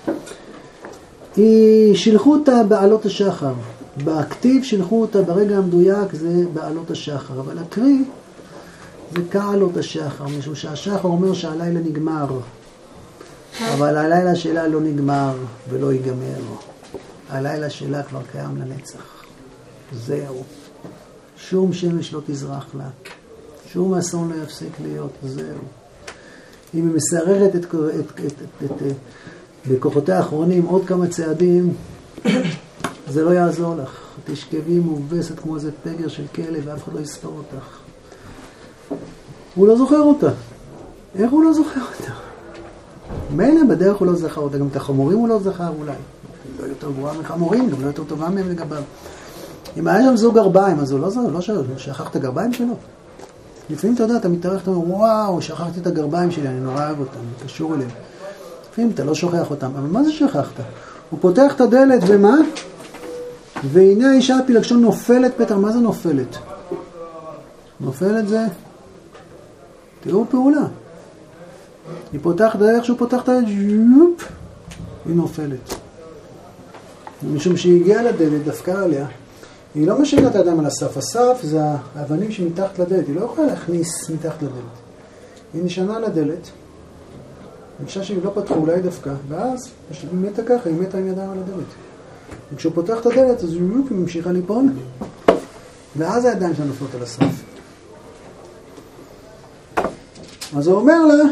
שילחו אותה בעלות השחר. באקטיב שילחו אותה ברגע המדויק זה בעלות השחר. אבל הקרי זה כעלות השחר. משום שהשחר אומר שהלילה נגמר. אבל הלילה שלה לא נגמר ולא ייגמר. הלילה שלה כבר קיים לנצח. זהו. שום שמש לא תזרח לה. שום אסון לא יפסיק להיות. זהו. אם היא מסעררת בכוחותיה האחרונים עוד כמה צעדים, זה לא יעזור לך. תשכבי מובסת כמו איזה פגר של כלב ואף אחד לא יספור אותך. הוא לא זוכר אותה. איך הוא לא זוכר אותה? מילא בדרך הוא לא זכר אותה. גם את החמורים הוא לא זכר אולי. לא יותר גרועה מחמורים, גם לא יותר טובה מהם לגביו. אם היה שם זוג גרביים, אז הוא לא שכח את הגרביים שלו. לפעמים אתה יודע, אתה מתארך, אתה אומר, וואו, שכחתי את הגרביים שלי, אני נורא אוהב אותם, אני קשור אליהם. לפעמים אתה לא שוכח אותם, אבל מה זה שכחת? הוא פותח את הדלת, ומה? והנה האישה הפילגשון נופלת, פתר, מה זה נופלת? נופלת זה? תראו פעולה. היא פותחת, איך שהוא פותח את הדלת, היא נופלת. משום שהיא הגיעה לדלת, דווקא עליה, היא לא משאירה את האדם על הסף. הסף זה האבנים שמתחת לדלת. היא לא יכולה להכניס מתחת לדלת. היא נשענה לדלת. אני חושב שהיא לא פתחו, אולי דווקא. ואז היא מתה ככה, היא מתה עם ידיים על הדלת. וכשהוא פותח את הדלת, אז היא ממשיכה ליפול. ואז הידיים שלה נופלות על הסף. אז הוא אומר לה,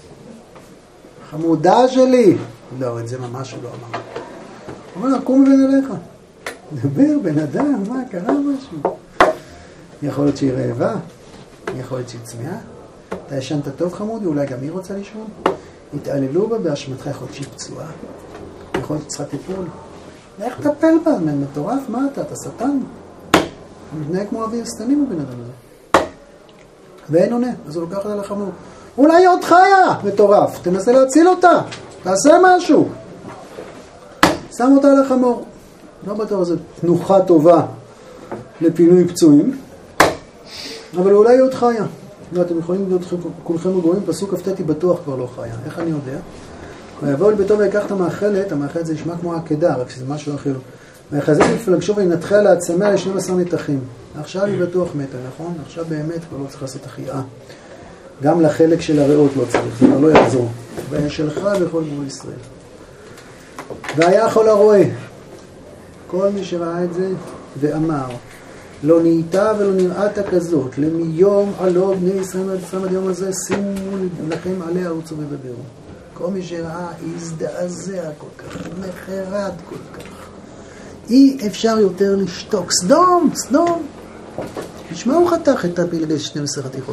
חמודה שלי. לא, את זה ממש הוא לא אמר. הוא אומר לה, קום ובן אליך. דבר, בן אדם, מה, קרה משהו? יכול להיות שהיא רעבה, יכול להיות שהיא צמאה. אתה ישנת טוב חמודי, אולי גם היא רוצה לישון. התעללו בה באשמתך, יכול להיות שהיא פצועה. יכול להיות שצריכה טיפול. איך תטפל בה? מטורף, מה אתה? אתה שטן. הוא מתנהג כמו אוויר סתנים בבן אדם הזה. ואין עונה, אז הוא לוקח אותה לחמור. אולי היא עוד חיה! מטורף, תנסה להציל אותה. תעשה משהו. שם אותה לחמור. לא בטוח, זו תנוחה טובה לפינוי פצועים, אבל אולי היא עוד חיה. ואתם יכולים להיות כולכם רגועים, פסוק כ"ט בטוח כבר לא חיה. איך אני יודע? הוא יבוא לביתו ויקח את המאכלת, המאכלת זה נשמע כמו העקדה, רק שזה משהו אחר. ויחזק לפלגשו וינתחה להצמא ל12 נתחים. עכשיו היא בטוח מתה, נכון? עכשיו באמת כבר לא צריך לעשות החייאה. גם לחלק של הריאות לא צריך, זה לא יחזור. וישלך בכל גבול ישראל. והיה יכול הרואה. כל מי שראה את זה ואמר, לא נהייתה ולא נראתה כזאת, למיום עלו בני ישראל עד יום הזה, שימו לכם עליה ערוצו ודברו. כל מי שראה הזדעזע כל כך, מחרד כל כך. אי אפשר יותר לשתוק. סדום, סדום. נשמע הוא חתך את הפילגש 12 חתיכות.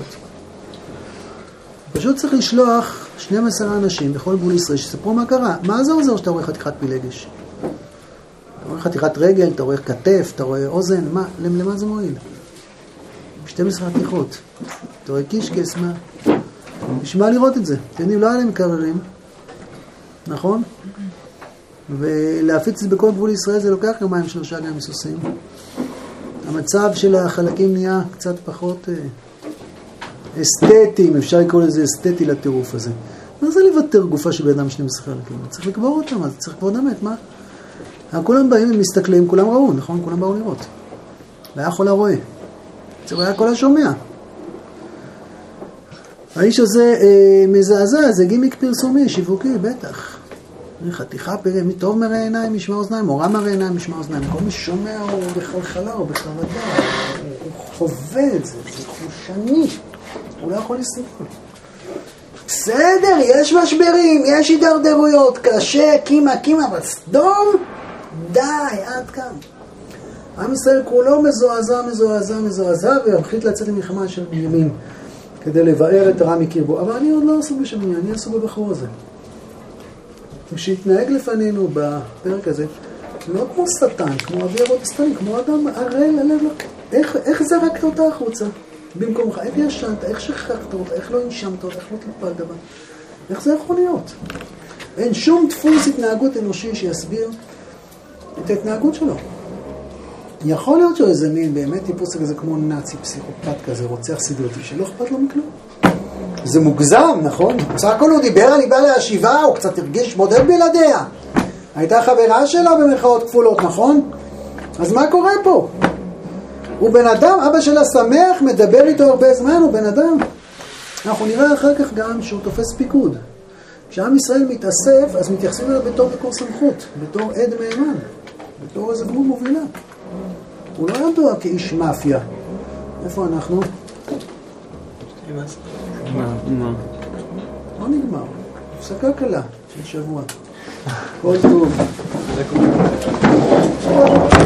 פשוט צריך לשלוח 12 אנשים בכל גבול ישראל שספרו מה קרה. מה זה עוזר שאתה רואה חתיכת פילגש? אתה רואה חתיכת רגל, אתה רואה כתף, אתה רואה אוזן, למה זה מועיל? 12 חתיכות. אתה רואה קישקס, מה? נשמע לראות את זה. תראי, לא היה להם קררים, נכון? ולהפיץ את זה בכל גבול ישראל זה לוקח יומיים 3 גם מסוסים. המצב של החלקים נהיה קצת פחות אסתטי, אפשר לקרוא לזה אסתטי לטירוף הזה. מה זה לוותר גופה של בן אדם 12 חלקים? צריך לקבור אותם, אז צריך לקבור דמת, מה? כולם באים ומסתכלים, כולם ראו, נכון? כולם באו לראות. והיה חולה רואה. זה היה כל השומע. האיש הזה מזעזע, זה גימיק פרסומי, שיווקי, בטח. חתיכה פרא, מי טוב מראה עיניים, משמע אוזניים, או רע מראה עיניים, משמע אוזניים. כל מי שומע הוא בחלחלה או בחרדה, הוא חווה את זה, זה חושני, הוא לא יכול לסבול. בסדר, יש משברים, יש הידרדרויות, קשה, קימה, אבל סדום, די, עד כאן. עם ישראל כולו מזועזע, והחליט לצאת למלחמה של בנימין, כדי לבאר את הרע מקרבו. אבל אני עוד לא עסוק בשם בנימין, אני עסוק בבחור הזה. שהתנהג לפנינו בפרק הזה, לא כמו שטן, כמו אבי אבות השטנים, כמו אדם ערל הלב, איך זרקת אותה החוצה? במקומך, איך ישנת, איך שכחת אותה, איך לא הנשמת אותה, איך לא תלפלת בה? איך זה יכול להיות? אין שום דפוס התנהגות אנושי שיסביר את ההתנהגות שלו. יכול להיות שהוא איזה מין באמת טיפוס כזה כמו נאצי, פסיכופת כזה, רוצח סדרתי, שלא אכפת לו מכלום. זה מוגזם, נכון? בסך הכל הוא דיבר, אני בא להשיבה, הוא קצת הרגיש בודד בלעדיה. הייתה חברה שלו במרכאות כפולות, נכון? אז מה קורה פה? הוא בן אדם, אבא שלה שמח, מדבר איתו הרבה זמן, הוא בן אדם. אנחנו נראה אחר כך גם שהוא תופס פיקוד. כשעם ישראל מתאסף, אז מתייחסים אליו בתור מקור סמכות, בתור עד מהימן, בתור איזה גמול מובילה. הוא לא ידוע כאיש מאפיה. איפה אנחנו? מה? לא נגמר. הפסקה קלה של שבוע. כל טוב.